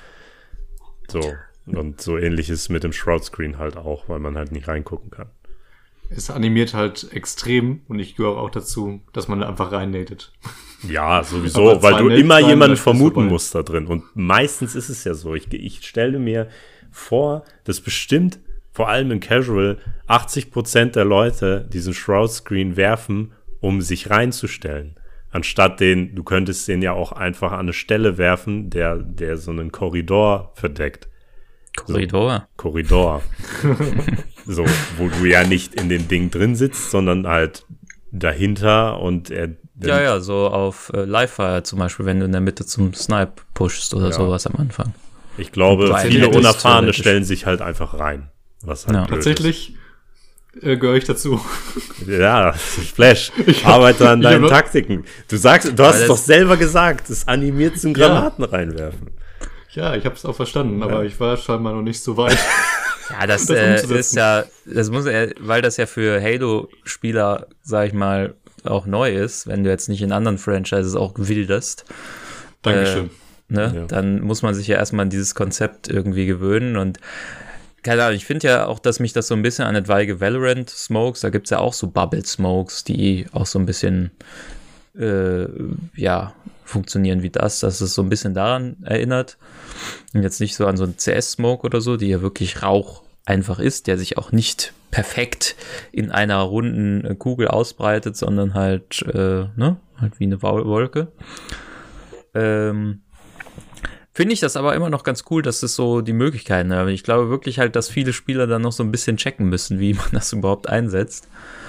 So. Und so ähnlich ist es mit dem Shroud Screen halt auch, weil man halt nicht reingucken kann. Es animiert halt extrem und ich gehöre auch dazu, dass man da einfach reinnatet. Ja, sowieso, Aber weil zwei du Mates immer sein, jemanden das ist vermuten vorbei. musst da drin. Und meistens ist es ja so. Ich, ich stelle mir vor, dass bestimmt, vor allem in Casual, achtzig Prozent der Leute diesen Shroud-Screen werfen, um sich reinzustellen. Anstatt den, du könntest den ja auch einfach an eine Stelle werfen, der, der so einen Korridor verdeckt. Korridor. So, Korridor. So, wo du ja nicht in dem Ding drin sitzt, sondern halt dahinter und er Ja, ja, so auf äh, Livefire zum Beispiel, wenn du in der Mitte zum Snipe pushst oder ja. sowas am Anfang. Ich glaube, viele Unerfahrene stellen sich halt einfach rein. Was halt ja. Tatsächlich äh, gehöre ich dazu. Ja, Flash, ich arbeite an deinen Taktiken. Du sagst, du hast es doch selber gesagt, es animiert zum Granaten ja. reinwerfen. Ja, ich habe es auch verstanden, ja. aber ich war scheinbar noch nicht so weit. Ja, das, das äh, ist ja, das muss ja, weil das ja für Halo-Spieler, sag ich mal, auch neu ist, wenn du jetzt nicht in anderen Franchises auch wilderst. Dankeschön. Äh, ne, ja. Dann muss man sich ja erstmal an dieses Konzept irgendwie gewöhnen und keine Ahnung, ich finde ja auch, dass mich das so ein bisschen an etwaige Valorant Smokes, da gibt es ja auch so Bubble Smokes, die auch so ein bisschen äh, ja, funktionieren wie das, dass es so ein bisschen daran erinnert. Und jetzt nicht so an so einen C S-Smoke oder so, die ja wirklich Rauch einfach ist, der sich auch nicht perfekt in einer runden Kugel ausbreitet, sondern halt, äh, ne, halt wie eine Wolke. Ähm, Finde ich das aber immer noch ganz cool, dass es so die Möglichkeiten haben. Ich glaube wirklich halt, dass viele Spieler dann noch so ein bisschen checken müssen, wie man das überhaupt einsetzt.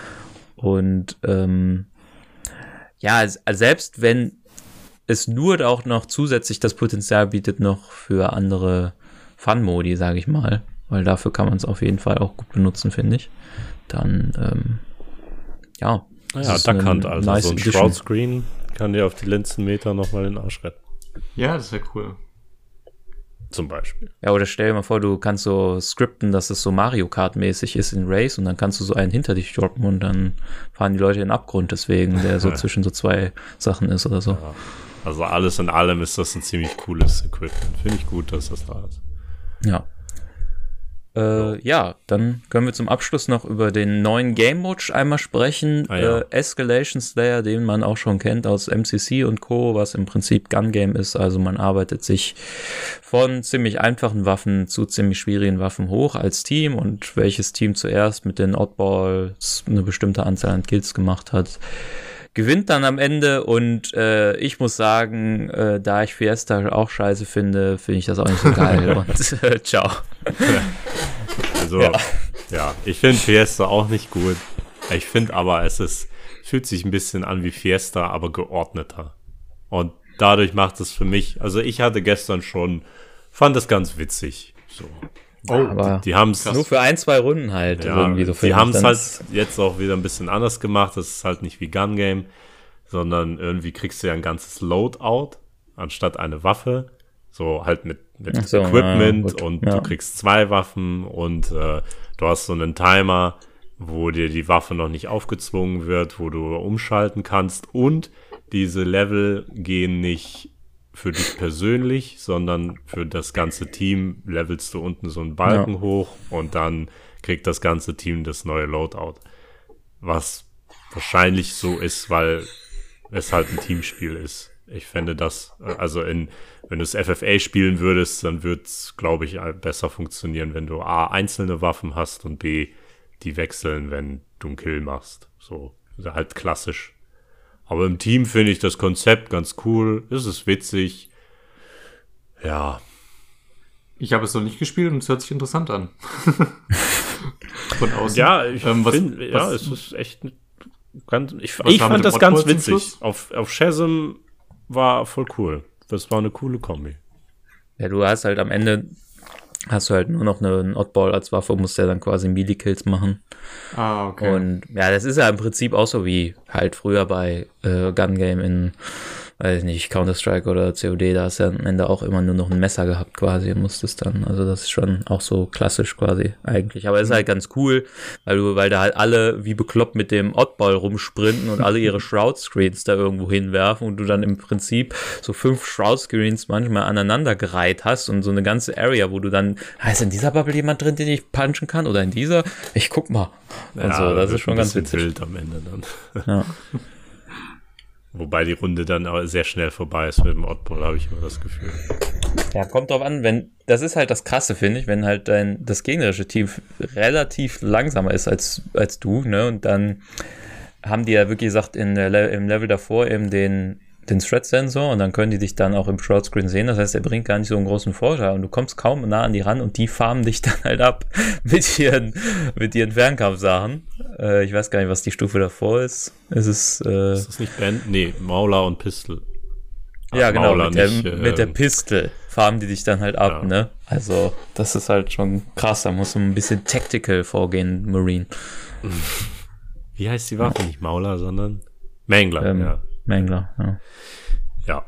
Und ähm, ja, selbst wenn es nur auch noch zusätzlich das Potenzial bietet noch für andere Fun-Modi, sage ich mal, weil dafür kann man es auf jeden Fall auch gut benutzen, finde ich. Dann, ähm, ja. Naja, Duckhand, also nice so ein Shroud-Screen kann dir auf die letzten Meter nochmal den Arsch retten. Ja, das wäre cool. Zum Beispiel. Ja, oder stell dir mal vor, du kannst so skripten, dass es so Mario Kart-mäßig ist in Race und dann kannst du so einen hinter dich droppen und dann fahren die Leute in den Abgrund deswegen, der so zwischen so zwei Sachen ist oder so. Ja. Also alles in allem ist das ein ziemlich cooles Equipment. Finde ich gut, dass das da ist. Ja. Äh, ja, dann können wir zum Abschluss noch über den neuen Game Mode einmal sprechen. Ah, ja. äh, Escalation Slayer, den man auch schon kennt aus M C C und Co., was im Prinzip Gun Game ist. Also man arbeitet sich von ziemlich einfachen Waffen zu ziemlich schwierigen Waffen hoch als Team und welches Team zuerst mit den Oddballs eine bestimmte Anzahl an Kills gemacht hat, gewinnt dann am Ende und äh, ich muss sagen, äh, da ich Fiesta auch scheiße finde, finde ich das auch nicht so geil und äh, ciao. Also, ja, ja ich finde Fiesta auch nicht gut. Ich finde aber, es ist, fühlt sich ein bisschen an wie Fiesta, aber geordneter. Und dadurch macht es für mich, also ich hatte gestern schon, fand das ganz witzig. So. Oh, aber die, die haben es nur für ein, zwei Runden halt ja, irgendwie so. Die haben es halt jetzt auch wieder ein bisschen anders gemacht. Das ist halt nicht wie Gun Game, sondern irgendwie kriegst du ja ein ganzes Loadout anstatt eine Waffe. So halt mit, mit so, Equipment ja, und ja. du kriegst zwei Waffen und äh, du hast so einen Timer, wo dir die Waffe noch nicht aufgezwungen wird, wo du umschalten kannst und diese Level gehen nicht für dich persönlich, sondern für das ganze Team levelst du unten so einen Balken ja. hoch und dann kriegt das ganze Team das neue Loadout. Was wahrscheinlich so ist, weil es halt ein Teamspiel ist. Ich fände das, also in, wenn du es F F A spielen würdest, dann würde es, glaube ich, besser funktionieren, wenn du A, einzelne Waffen hast und B, die wechseln, wenn du einen Kill machst. So, also halt klassisch. Aber im Team finde ich das Konzept ganz cool. Es ist witzig. Ja. Ich habe es noch nicht gespielt und es hört sich interessant an. Von außen. Ja, ich ähm, finde, ja, es ist echt ganz, ich, ich fand das ganz witzig. Auf, auf Shazam war voll cool. Das war eine coole Kombi. Ja, du hast halt am Ende hast du halt nur noch einen Oddball als Waffe, musst ja dann quasi Melee-Kills machen. Ah, okay. Und ja, das ist ja im Prinzip auch so wie halt früher bei äh, Gun Game in, weiß ich nicht, Counter-Strike oder C O D, da hast du ja am Ende auch immer nur noch ein Messer gehabt quasi und musstest dann, also das ist schon auch so klassisch quasi eigentlich. Aber es ist halt ganz cool, weil du, weil da halt alle wie bekloppt mit dem Oddball rumsprinten und alle ihre Shroud-Screens da irgendwo hinwerfen und du dann im Prinzip so fünf Shroud-Screens manchmal aneinander gereiht hast und so eine ganze Area, wo du dann, ist in dieser Bubble jemand drin, den ich punchen kann oder in dieser? Ich guck mal. Und ja, so, das ist schon ganz witzig. Bild am Ende dann. Ja. Wobei die Runde dann aber sehr schnell vorbei ist mit dem Oddball, habe ich immer das Gefühl. Ja, kommt drauf an, wenn, das ist halt das Krasse, finde ich, wenn halt dein, das gegnerische Team relativ langsamer ist als, als du, ne, und dann haben die ja wirklich gesagt, in der Le- im Level davor eben den den Thread-Sensor und dann können die dich dann auch im Shortscreen sehen. Das heißt, er bringt gar nicht so einen großen Vorteil und du kommst kaum nah an die ran und die farmen dich dann halt ab mit ihren, mit ihren Fernkampfsachen. Äh, ich weiß gar nicht, was die Stufe davor ist. Es ist, äh, ist das nicht Band? Nee, Mauler und Pistol. Ach, ja, genau, Mauler mit der, nicht, mit der äh, Pistol farmen die dich dann halt ab, ja. ne? Also, das ist halt schon krass. Da musst du ein bisschen tactical vorgehen, Marine. Wie heißt die Waffe? Nicht Mauler, sondern Mangler, ähm, ja. Mangler, ja. Ja.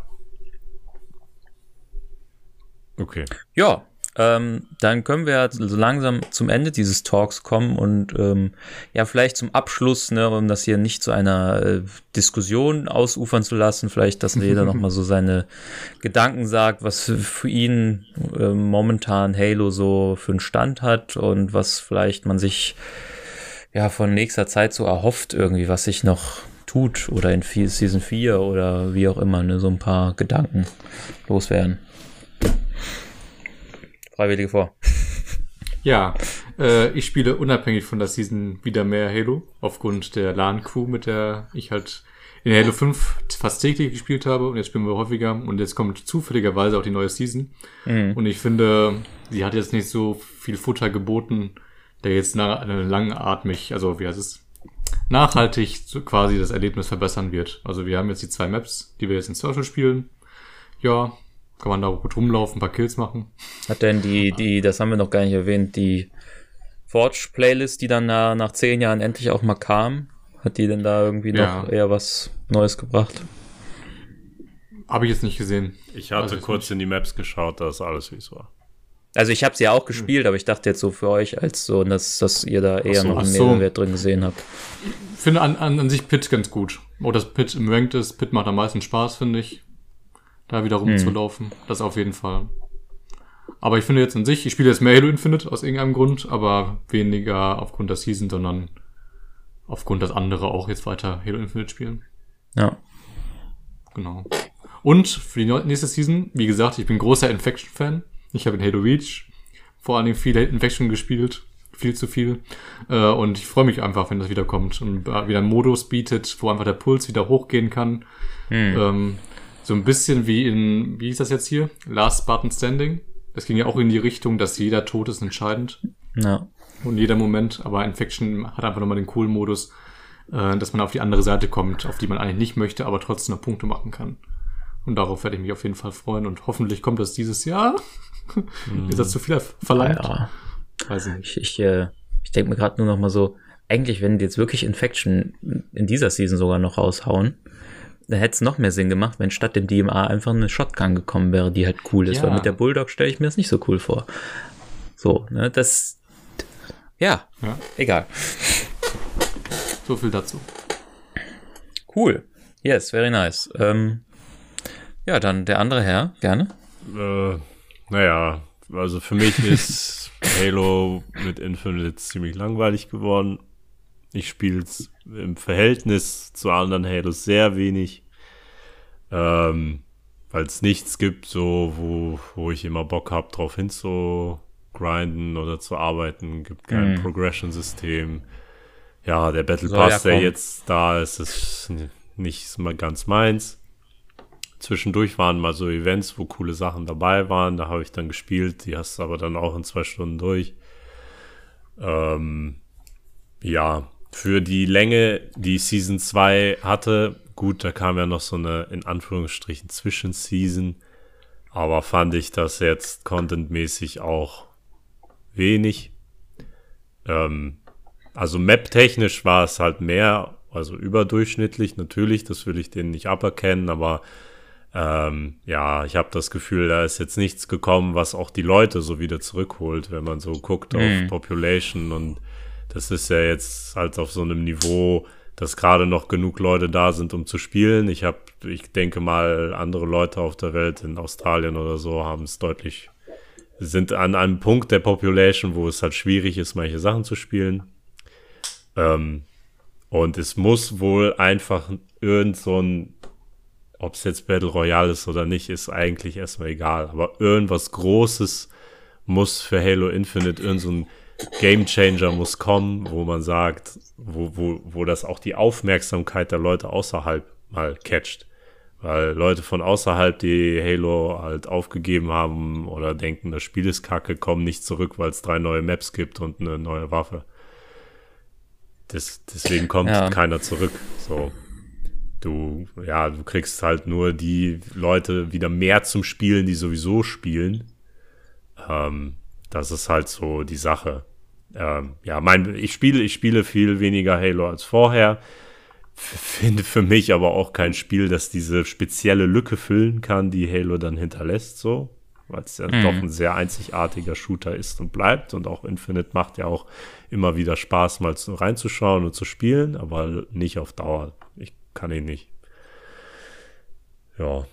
Okay. Ja, ähm, dann können wir so langsam zum Ende dieses Talks kommen und ähm, ja, vielleicht zum Abschluss, ne, um das hier nicht zu einer äh, Diskussion ausufern zu lassen, vielleicht, dass jeder nochmal so seine Gedanken sagt, was für, für ihn äh, momentan Halo so für einen Stand hat und was vielleicht man sich ja von nächster Zeit so erhofft irgendwie, was sich noch tut oder in Season vier oder wie auch immer, ne, so ein paar Gedanken loswerden. Freiwillige vor. Ja, äh, ich spiele unabhängig von der Season wieder mehr Halo, aufgrund der LAN-Crew, mit der ich halt in Halo fünf fast täglich gespielt habe und jetzt spielen wir häufiger und jetzt kommt zufälligerweise auch die neue Season. Mhm. Und ich finde, sie hat jetzt nicht so viel Futter geboten, der jetzt nach, äh, langatmig, also wie heißt es, nachhaltig so quasi das Erlebnis verbessern wird. Also wir haben jetzt die zwei Maps, die wir jetzt in Social spielen. Ja, kann man da gut rumlaufen, ein paar Kills machen. Hat denn die, die, das haben wir noch gar nicht erwähnt, die Forge-Playlist, die dann nach, nach zehn Jahren endlich auch mal kam, hat die denn da irgendwie ja. noch eher was Neues gebracht? Habe ich jetzt nicht gesehen. Ich hatte also kurz in die Maps geschaut, da ist alles, wie es war. Also ich habe sie ja auch gespielt, hm. aber ich dachte jetzt so für euch als so, dass, dass ihr da eher so, noch einen so. Mehrwert drin gesehen habt. Ich finde an, an, an sich Pit ganz gut. Oh, dass Pit im Ranked ist. Pit macht am meisten Spaß, finde ich. Da wieder rumzulaufen. Hm. Das auf jeden Fall. Aber ich finde jetzt an sich, ich spiele jetzt mehr Halo Infinite aus irgendeinem Grund, aber weniger aufgrund der Season, sondern aufgrund, dass andere auch jetzt weiter Halo Infinite spielen. Ja. Genau. Und für die nächste Season, wie gesagt, ich bin großer Infection-Fan. Ich habe in Halo Reach vor allem viel Infection gespielt. Viel zu viel. Und ich freue mich einfach, wenn das wieder kommt und wieder einen Modus bietet, wo einfach der Puls wieder hochgehen kann. Hm. Ähm, so ein bisschen wie in, wie hieß das jetzt hier? Last Spartan Standing. Das ging ja auch in die Richtung, dass jeder Tod ist entscheidend. Ja. Und jeder Moment. Aber Infection hat einfach nochmal den coolen Modus, dass man auf die andere Seite kommt, auf die man eigentlich nicht möchte, aber trotzdem noch Punkte machen kann. Und darauf werde ich mich auf jeden Fall freuen. Und hoffentlich kommt das dieses Jahr. Hm. Ist das zu viel verlangt? Ja. Weiß ich nicht. Ich, ich, äh, ich denke mir gerade nur noch mal so, eigentlich, wenn die jetzt wirklich Infection in dieser Season sogar noch raushauen, dann hätte es noch mehr Sinn gemacht, wenn statt dem D M A einfach eine Shotgun gekommen wäre, die halt cool ist. Ja. Weil mit der Bulldog stelle ich mir das nicht so cool vor. So, ne, das, ja, ja. egal. So viel dazu. Cool. Yes, very nice. Ähm, ja, dann der andere Herr, gerne. Äh, naja, also für mich ist Halo mit Infinite ziemlich langweilig geworden. Ich spiele es im Verhältnis zu anderen Halos sehr wenig, ähm, weil es nichts gibt, so wo, wo ich immer Bock habe, drauf hinzugrinden oder zu arbeiten. Gibt kein mhm. Progression-System. Ja, der Battle Pass, ja der jetzt da ist, ist nicht mal ganz meins. Zwischendurch waren mal so Events, wo coole Sachen dabei waren. Da habe ich dann gespielt. Die hast du aber dann auch in zwei Stunden durch. Ähm, ja, für die Länge, die Season zwei hatte, gut, da kam ja noch so eine, in Anführungsstrichen, Zwischenseason. Aber fand ich das jetzt contentmäßig auch wenig. Ähm, also map-technisch war es halt mehr, also überdurchschnittlich natürlich. Das will ich denen nicht aberkennen, aber Ähm, ja, ich habe das Gefühl, da ist jetzt nichts gekommen, was auch die Leute so wieder zurückholt, wenn man so guckt auf mm. Population, und das ist ja jetzt halt auf so einem Niveau, dass gerade noch genug Leute da sind, um zu spielen. Ich habe, ich denke mal, andere Leute auf der Welt, in Australien oder so, haben es deutlich, sind an einem Punkt der Population, wo es halt schwierig ist, manche Sachen zu spielen. Ähm, und es muss wohl einfach irgend so ein, ob es jetzt Battle Royale ist oder nicht, ist eigentlich erstmal egal. Aber irgendwas Großes muss für Halo Infinite, irgend so ein Game Changer muss kommen, wo man sagt, wo, wo, wo das auch die Aufmerksamkeit der Leute außerhalb mal catcht. Weil Leute von außerhalb, die Halo halt aufgegeben haben oder denken, das Spiel ist kacke, kommen nicht zurück, weil es drei neue Maps gibt und eine neue Waffe. Das, deswegen kommt ja. keiner zurück. So, du, ja, du kriegst halt nur die Leute wieder mehr zum Spielen, die sowieso spielen. Ähm, das ist halt so die Sache. Ähm, ja, mein, ich spiele, ich spiele viel weniger Halo als vorher. Finde für mich aber auch kein Spiel, das diese spezielle Lücke füllen kann, die Halo dann hinterlässt, so. Weil es ja mhm. doch ein sehr einzigartiger Shooter ist und bleibt. Und auch Infinite macht ja auch immer wieder Spaß, mal zu, reinzuschauen und zu spielen, aber nicht auf Dauer. Ich kann ihn nicht. Ja.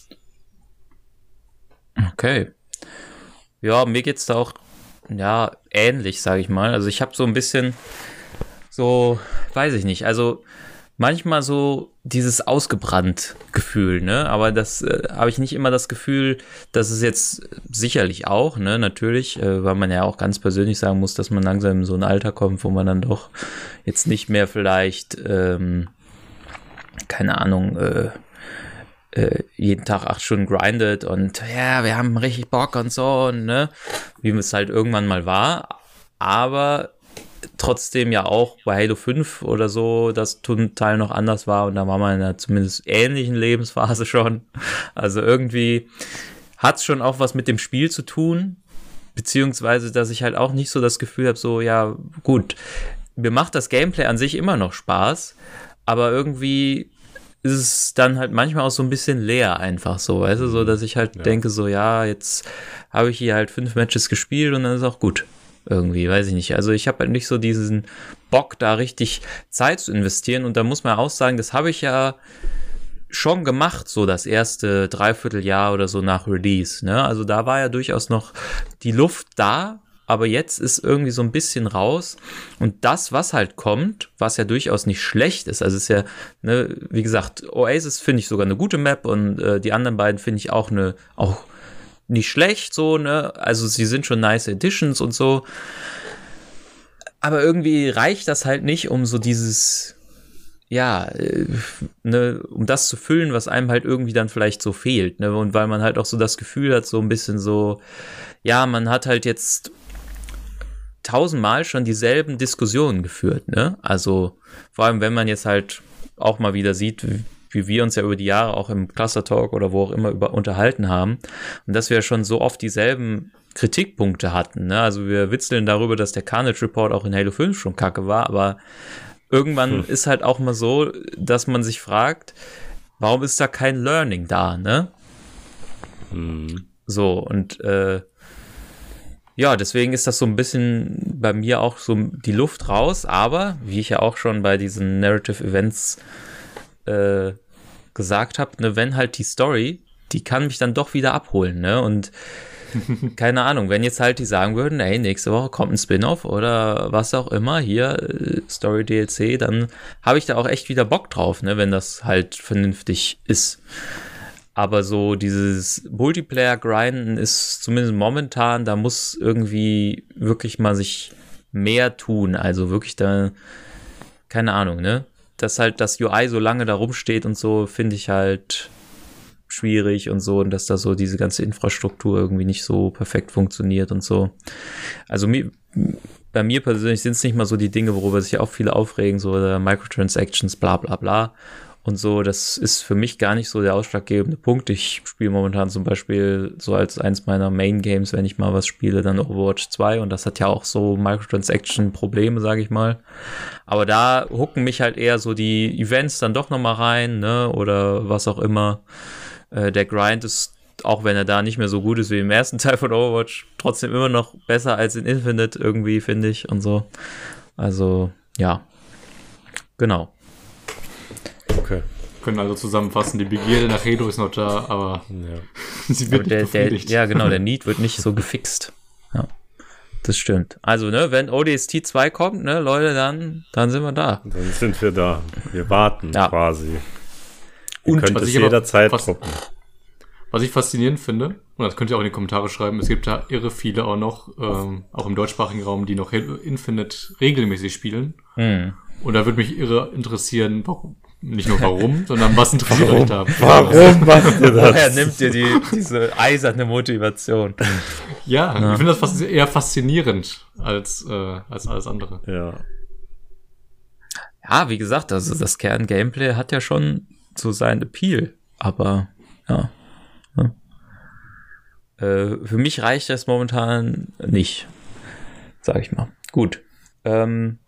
Okay. Ja, mir geht's da auch, ja, ähnlich, sage ich mal. Also ich habe so ein bisschen so, weiß ich nicht, also manchmal so dieses ausgebrannt Gefühl, ne? Aber das äh, habe ich nicht immer das Gefühl, dass es jetzt sicherlich auch, ne? Natürlich, äh, weil man ja auch ganz persönlich sagen muss, dass man langsam in so ein Alter kommt, wo man dann doch jetzt nicht mehr vielleicht, ähm, keine Ahnung, äh, äh, jeden Tag acht Stunden grindet und ja, wir haben richtig Bock und so, und, ne? Wie es halt irgendwann mal war. Aber trotzdem ja auch bei Halo fünf oder so das Teil noch anders war, und da war man in einer zumindest ähnlichen Lebensphase schon. Also irgendwie hat es schon auch was mit dem Spiel zu tun, beziehungsweise dass ich halt auch nicht so das Gefühl habe, so ja gut, mir macht das Gameplay an sich immer noch Spaß, aber irgendwie ist es dann halt manchmal auch so ein bisschen leer einfach so, weißt du, so dass ich halt ja. denke so, ja, jetzt habe ich hier halt fünf Matches gespielt und dann ist auch gut. Irgendwie, weiß ich nicht. Also ich habe halt nicht so diesen Bock, da richtig Zeit zu investieren. Und da muss man auch sagen, das habe ich ja schon gemacht, so das erste Dreivierteljahr oder so nach Release. Ne? Also da war ja durchaus noch die Luft da, aber jetzt ist irgendwie so ein bisschen raus. Und das, was halt kommt, was ja durchaus nicht schlecht ist, also ist ja, ne, wie gesagt, Oasis finde ich sogar eine gute Map, und äh, die anderen beiden finde ich auch eine, auch nicht schlecht, so, ne, also sie sind schon nice Editions und so, aber irgendwie reicht das halt nicht, um so dieses, ja, äh, ne, um das zu füllen, was einem halt irgendwie dann vielleicht so fehlt, ne, und weil man halt auch so das Gefühl hat, so ein bisschen so, ja, man hat halt jetzt tausendmal schon dieselben Diskussionen geführt, ne, also vor allem, wenn man jetzt halt auch mal wieder sieht, wie wir uns ja über die Jahre auch im Cluster Talk oder wo auch immer über unterhalten haben, und dass wir schon so oft dieselben Kritikpunkte hatten, ne? Also wir witzeln darüber, dass der Carnage Report auch in Halo fünf schon kacke war, aber irgendwann hm. ist halt auch mal so, dass man sich fragt, warum ist da kein Learning da, ne? Hm. So, und äh, ja, deswegen ist das so ein bisschen bei mir auch so die Luft raus, aber wie ich ja auch schon bei diesen Narrative Events äh, gesagt habe, ne, wenn halt die Story, die kann mich dann doch wieder abholen, ne, und keine Ahnung, wenn jetzt halt die sagen würden, ey, nächste Woche kommt ein Spin-off oder was auch immer, hier, äh, Story-D L C, dann habe ich da auch echt wieder Bock drauf, ne, wenn das halt vernünftig ist. Aber so dieses Multiplayer-Grinden ist zumindest momentan, da muss irgendwie wirklich mal sich mehr tun, also wirklich da, keine Ahnung, ne, dass halt das U I so lange da rumsteht und so, finde ich halt schwierig und so, und dass da so diese ganze Infrastruktur irgendwie nicht so perfekt funktioniert und so. Also mir, bei mir persönlich sind es nicht mal so die Dinge, worüber sich auch viele aufregen, so oder Microtransactions, bla bla bla und so. Das ist für mich gar nicht so der ausschlaggebende Punkt. Ich spiele momentan zum Beispiel so als eins meiner Main-Games, wenn ich mal was spiele, dann Overwatch zwei, und das hat ja auch so Microtransaction-Probleme, sage ich mal. Aber da hucken mich halt eher so die Events dann doch nochmal rein, ne, oder was auch immer. Äh, der Grind ist, auch wenn er da nicht mehr so gut ist wie im ersten Teil von Overwatch, trotzdem immer noch besser als in Infinite irgendwie, finde ich, und so. Also, ja. Genau. Okay. Wir können also zusammenfassen, die Begierde nach Halo ist noch da, aber ja. sie wird aber nicht der, befriedigt. Der, ja, genau, der Need wird nicht so gefixt. Ja, das stimmt. Also, ne, wenn O D S T zwei kommt, ne, Leute, dann, dann sind wir da. Dann sind wir da. Wir warten ja. quasi. Ihr und könnt es jederzeit fas- drucken. Was ich faszinierend finde, und das könnt ihr auch in die Kommentare schreiben, es gibt da irre viele auch noch, ähm, auch im deutschsprachigen Raum, die noch Halo Infinite regelmäßig spielen. Mhm. Und da würde mich irre interessieren, warum, Nicht nur warum, sondern was interessiert euch da? Warum macht ihr das? Woher nimmt ihr die, diese eiserne Motivation? Ja, ja. Ich finde das fast eher faszinierend als, äh, als alles andere. Ja. Ja, wie gesagt, also das Kern-Gameplay hat ja schon so seinen Appeal, aber ja. ja. Äh, für mich reicht das momentan nicht, sag ich mal. Gut. Ähm,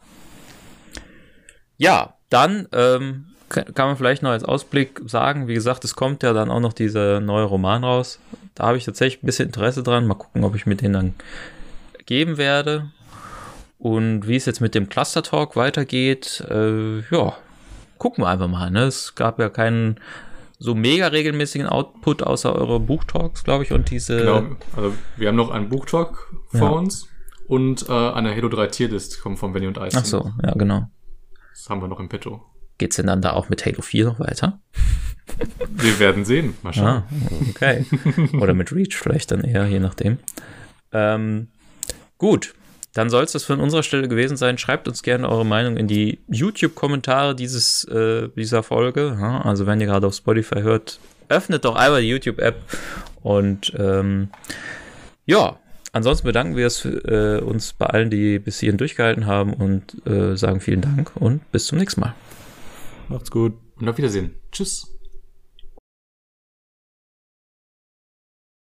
ja, dann ähm, kann man vielleicht noch als Ausblick sagen, wie gesagt, es kommt ja dann auch noch dieser neue Roman raus. Da habe ich tatsächlich ein bisschen Interesse dran. Mal gucken, ob ich mir den dann geben werde. Und wie es jetzt mit dem Cluster Talk weitergeht, äh, ja, gucken wir einfach mal. Ne? Es gab ja keinen so mega regelmäßigen Output außer eure Buchtalks, glaube ich, und diese... Genau, also wir haben noch einen Buchtalk vor ja. uns und äh, eine Halo drei Tierlist kommt von Benny und Eisen. Ach so, ja, genau. Das haben wir noch im Petto. Geht's denn dann da auch mit Halo vier noch weiter? Wir werden sehen. Mal schauen. Ah, okay. Oder mit Reach vielleicht dann eher, je nachdem. Ähm, gut, dann soll es das von unserer Stelle gewesen sein. Schreibt uns gerne eure Meinung in die YouTube-Kommentare dieses, äh, dieser Folge. Ja, also wenn ihr gerade auf Spotify hört, öffnet doch einmal die YouTube-App. Und ähm, ja, ansonsten bedanken wir es, äh, uns bei allen, die bis hierhin durchgehalten haben und äh, sagen vielen Dank und bis zum nächsten Mal. Macht's gut. Und auf Wiedersehen. Tschüss.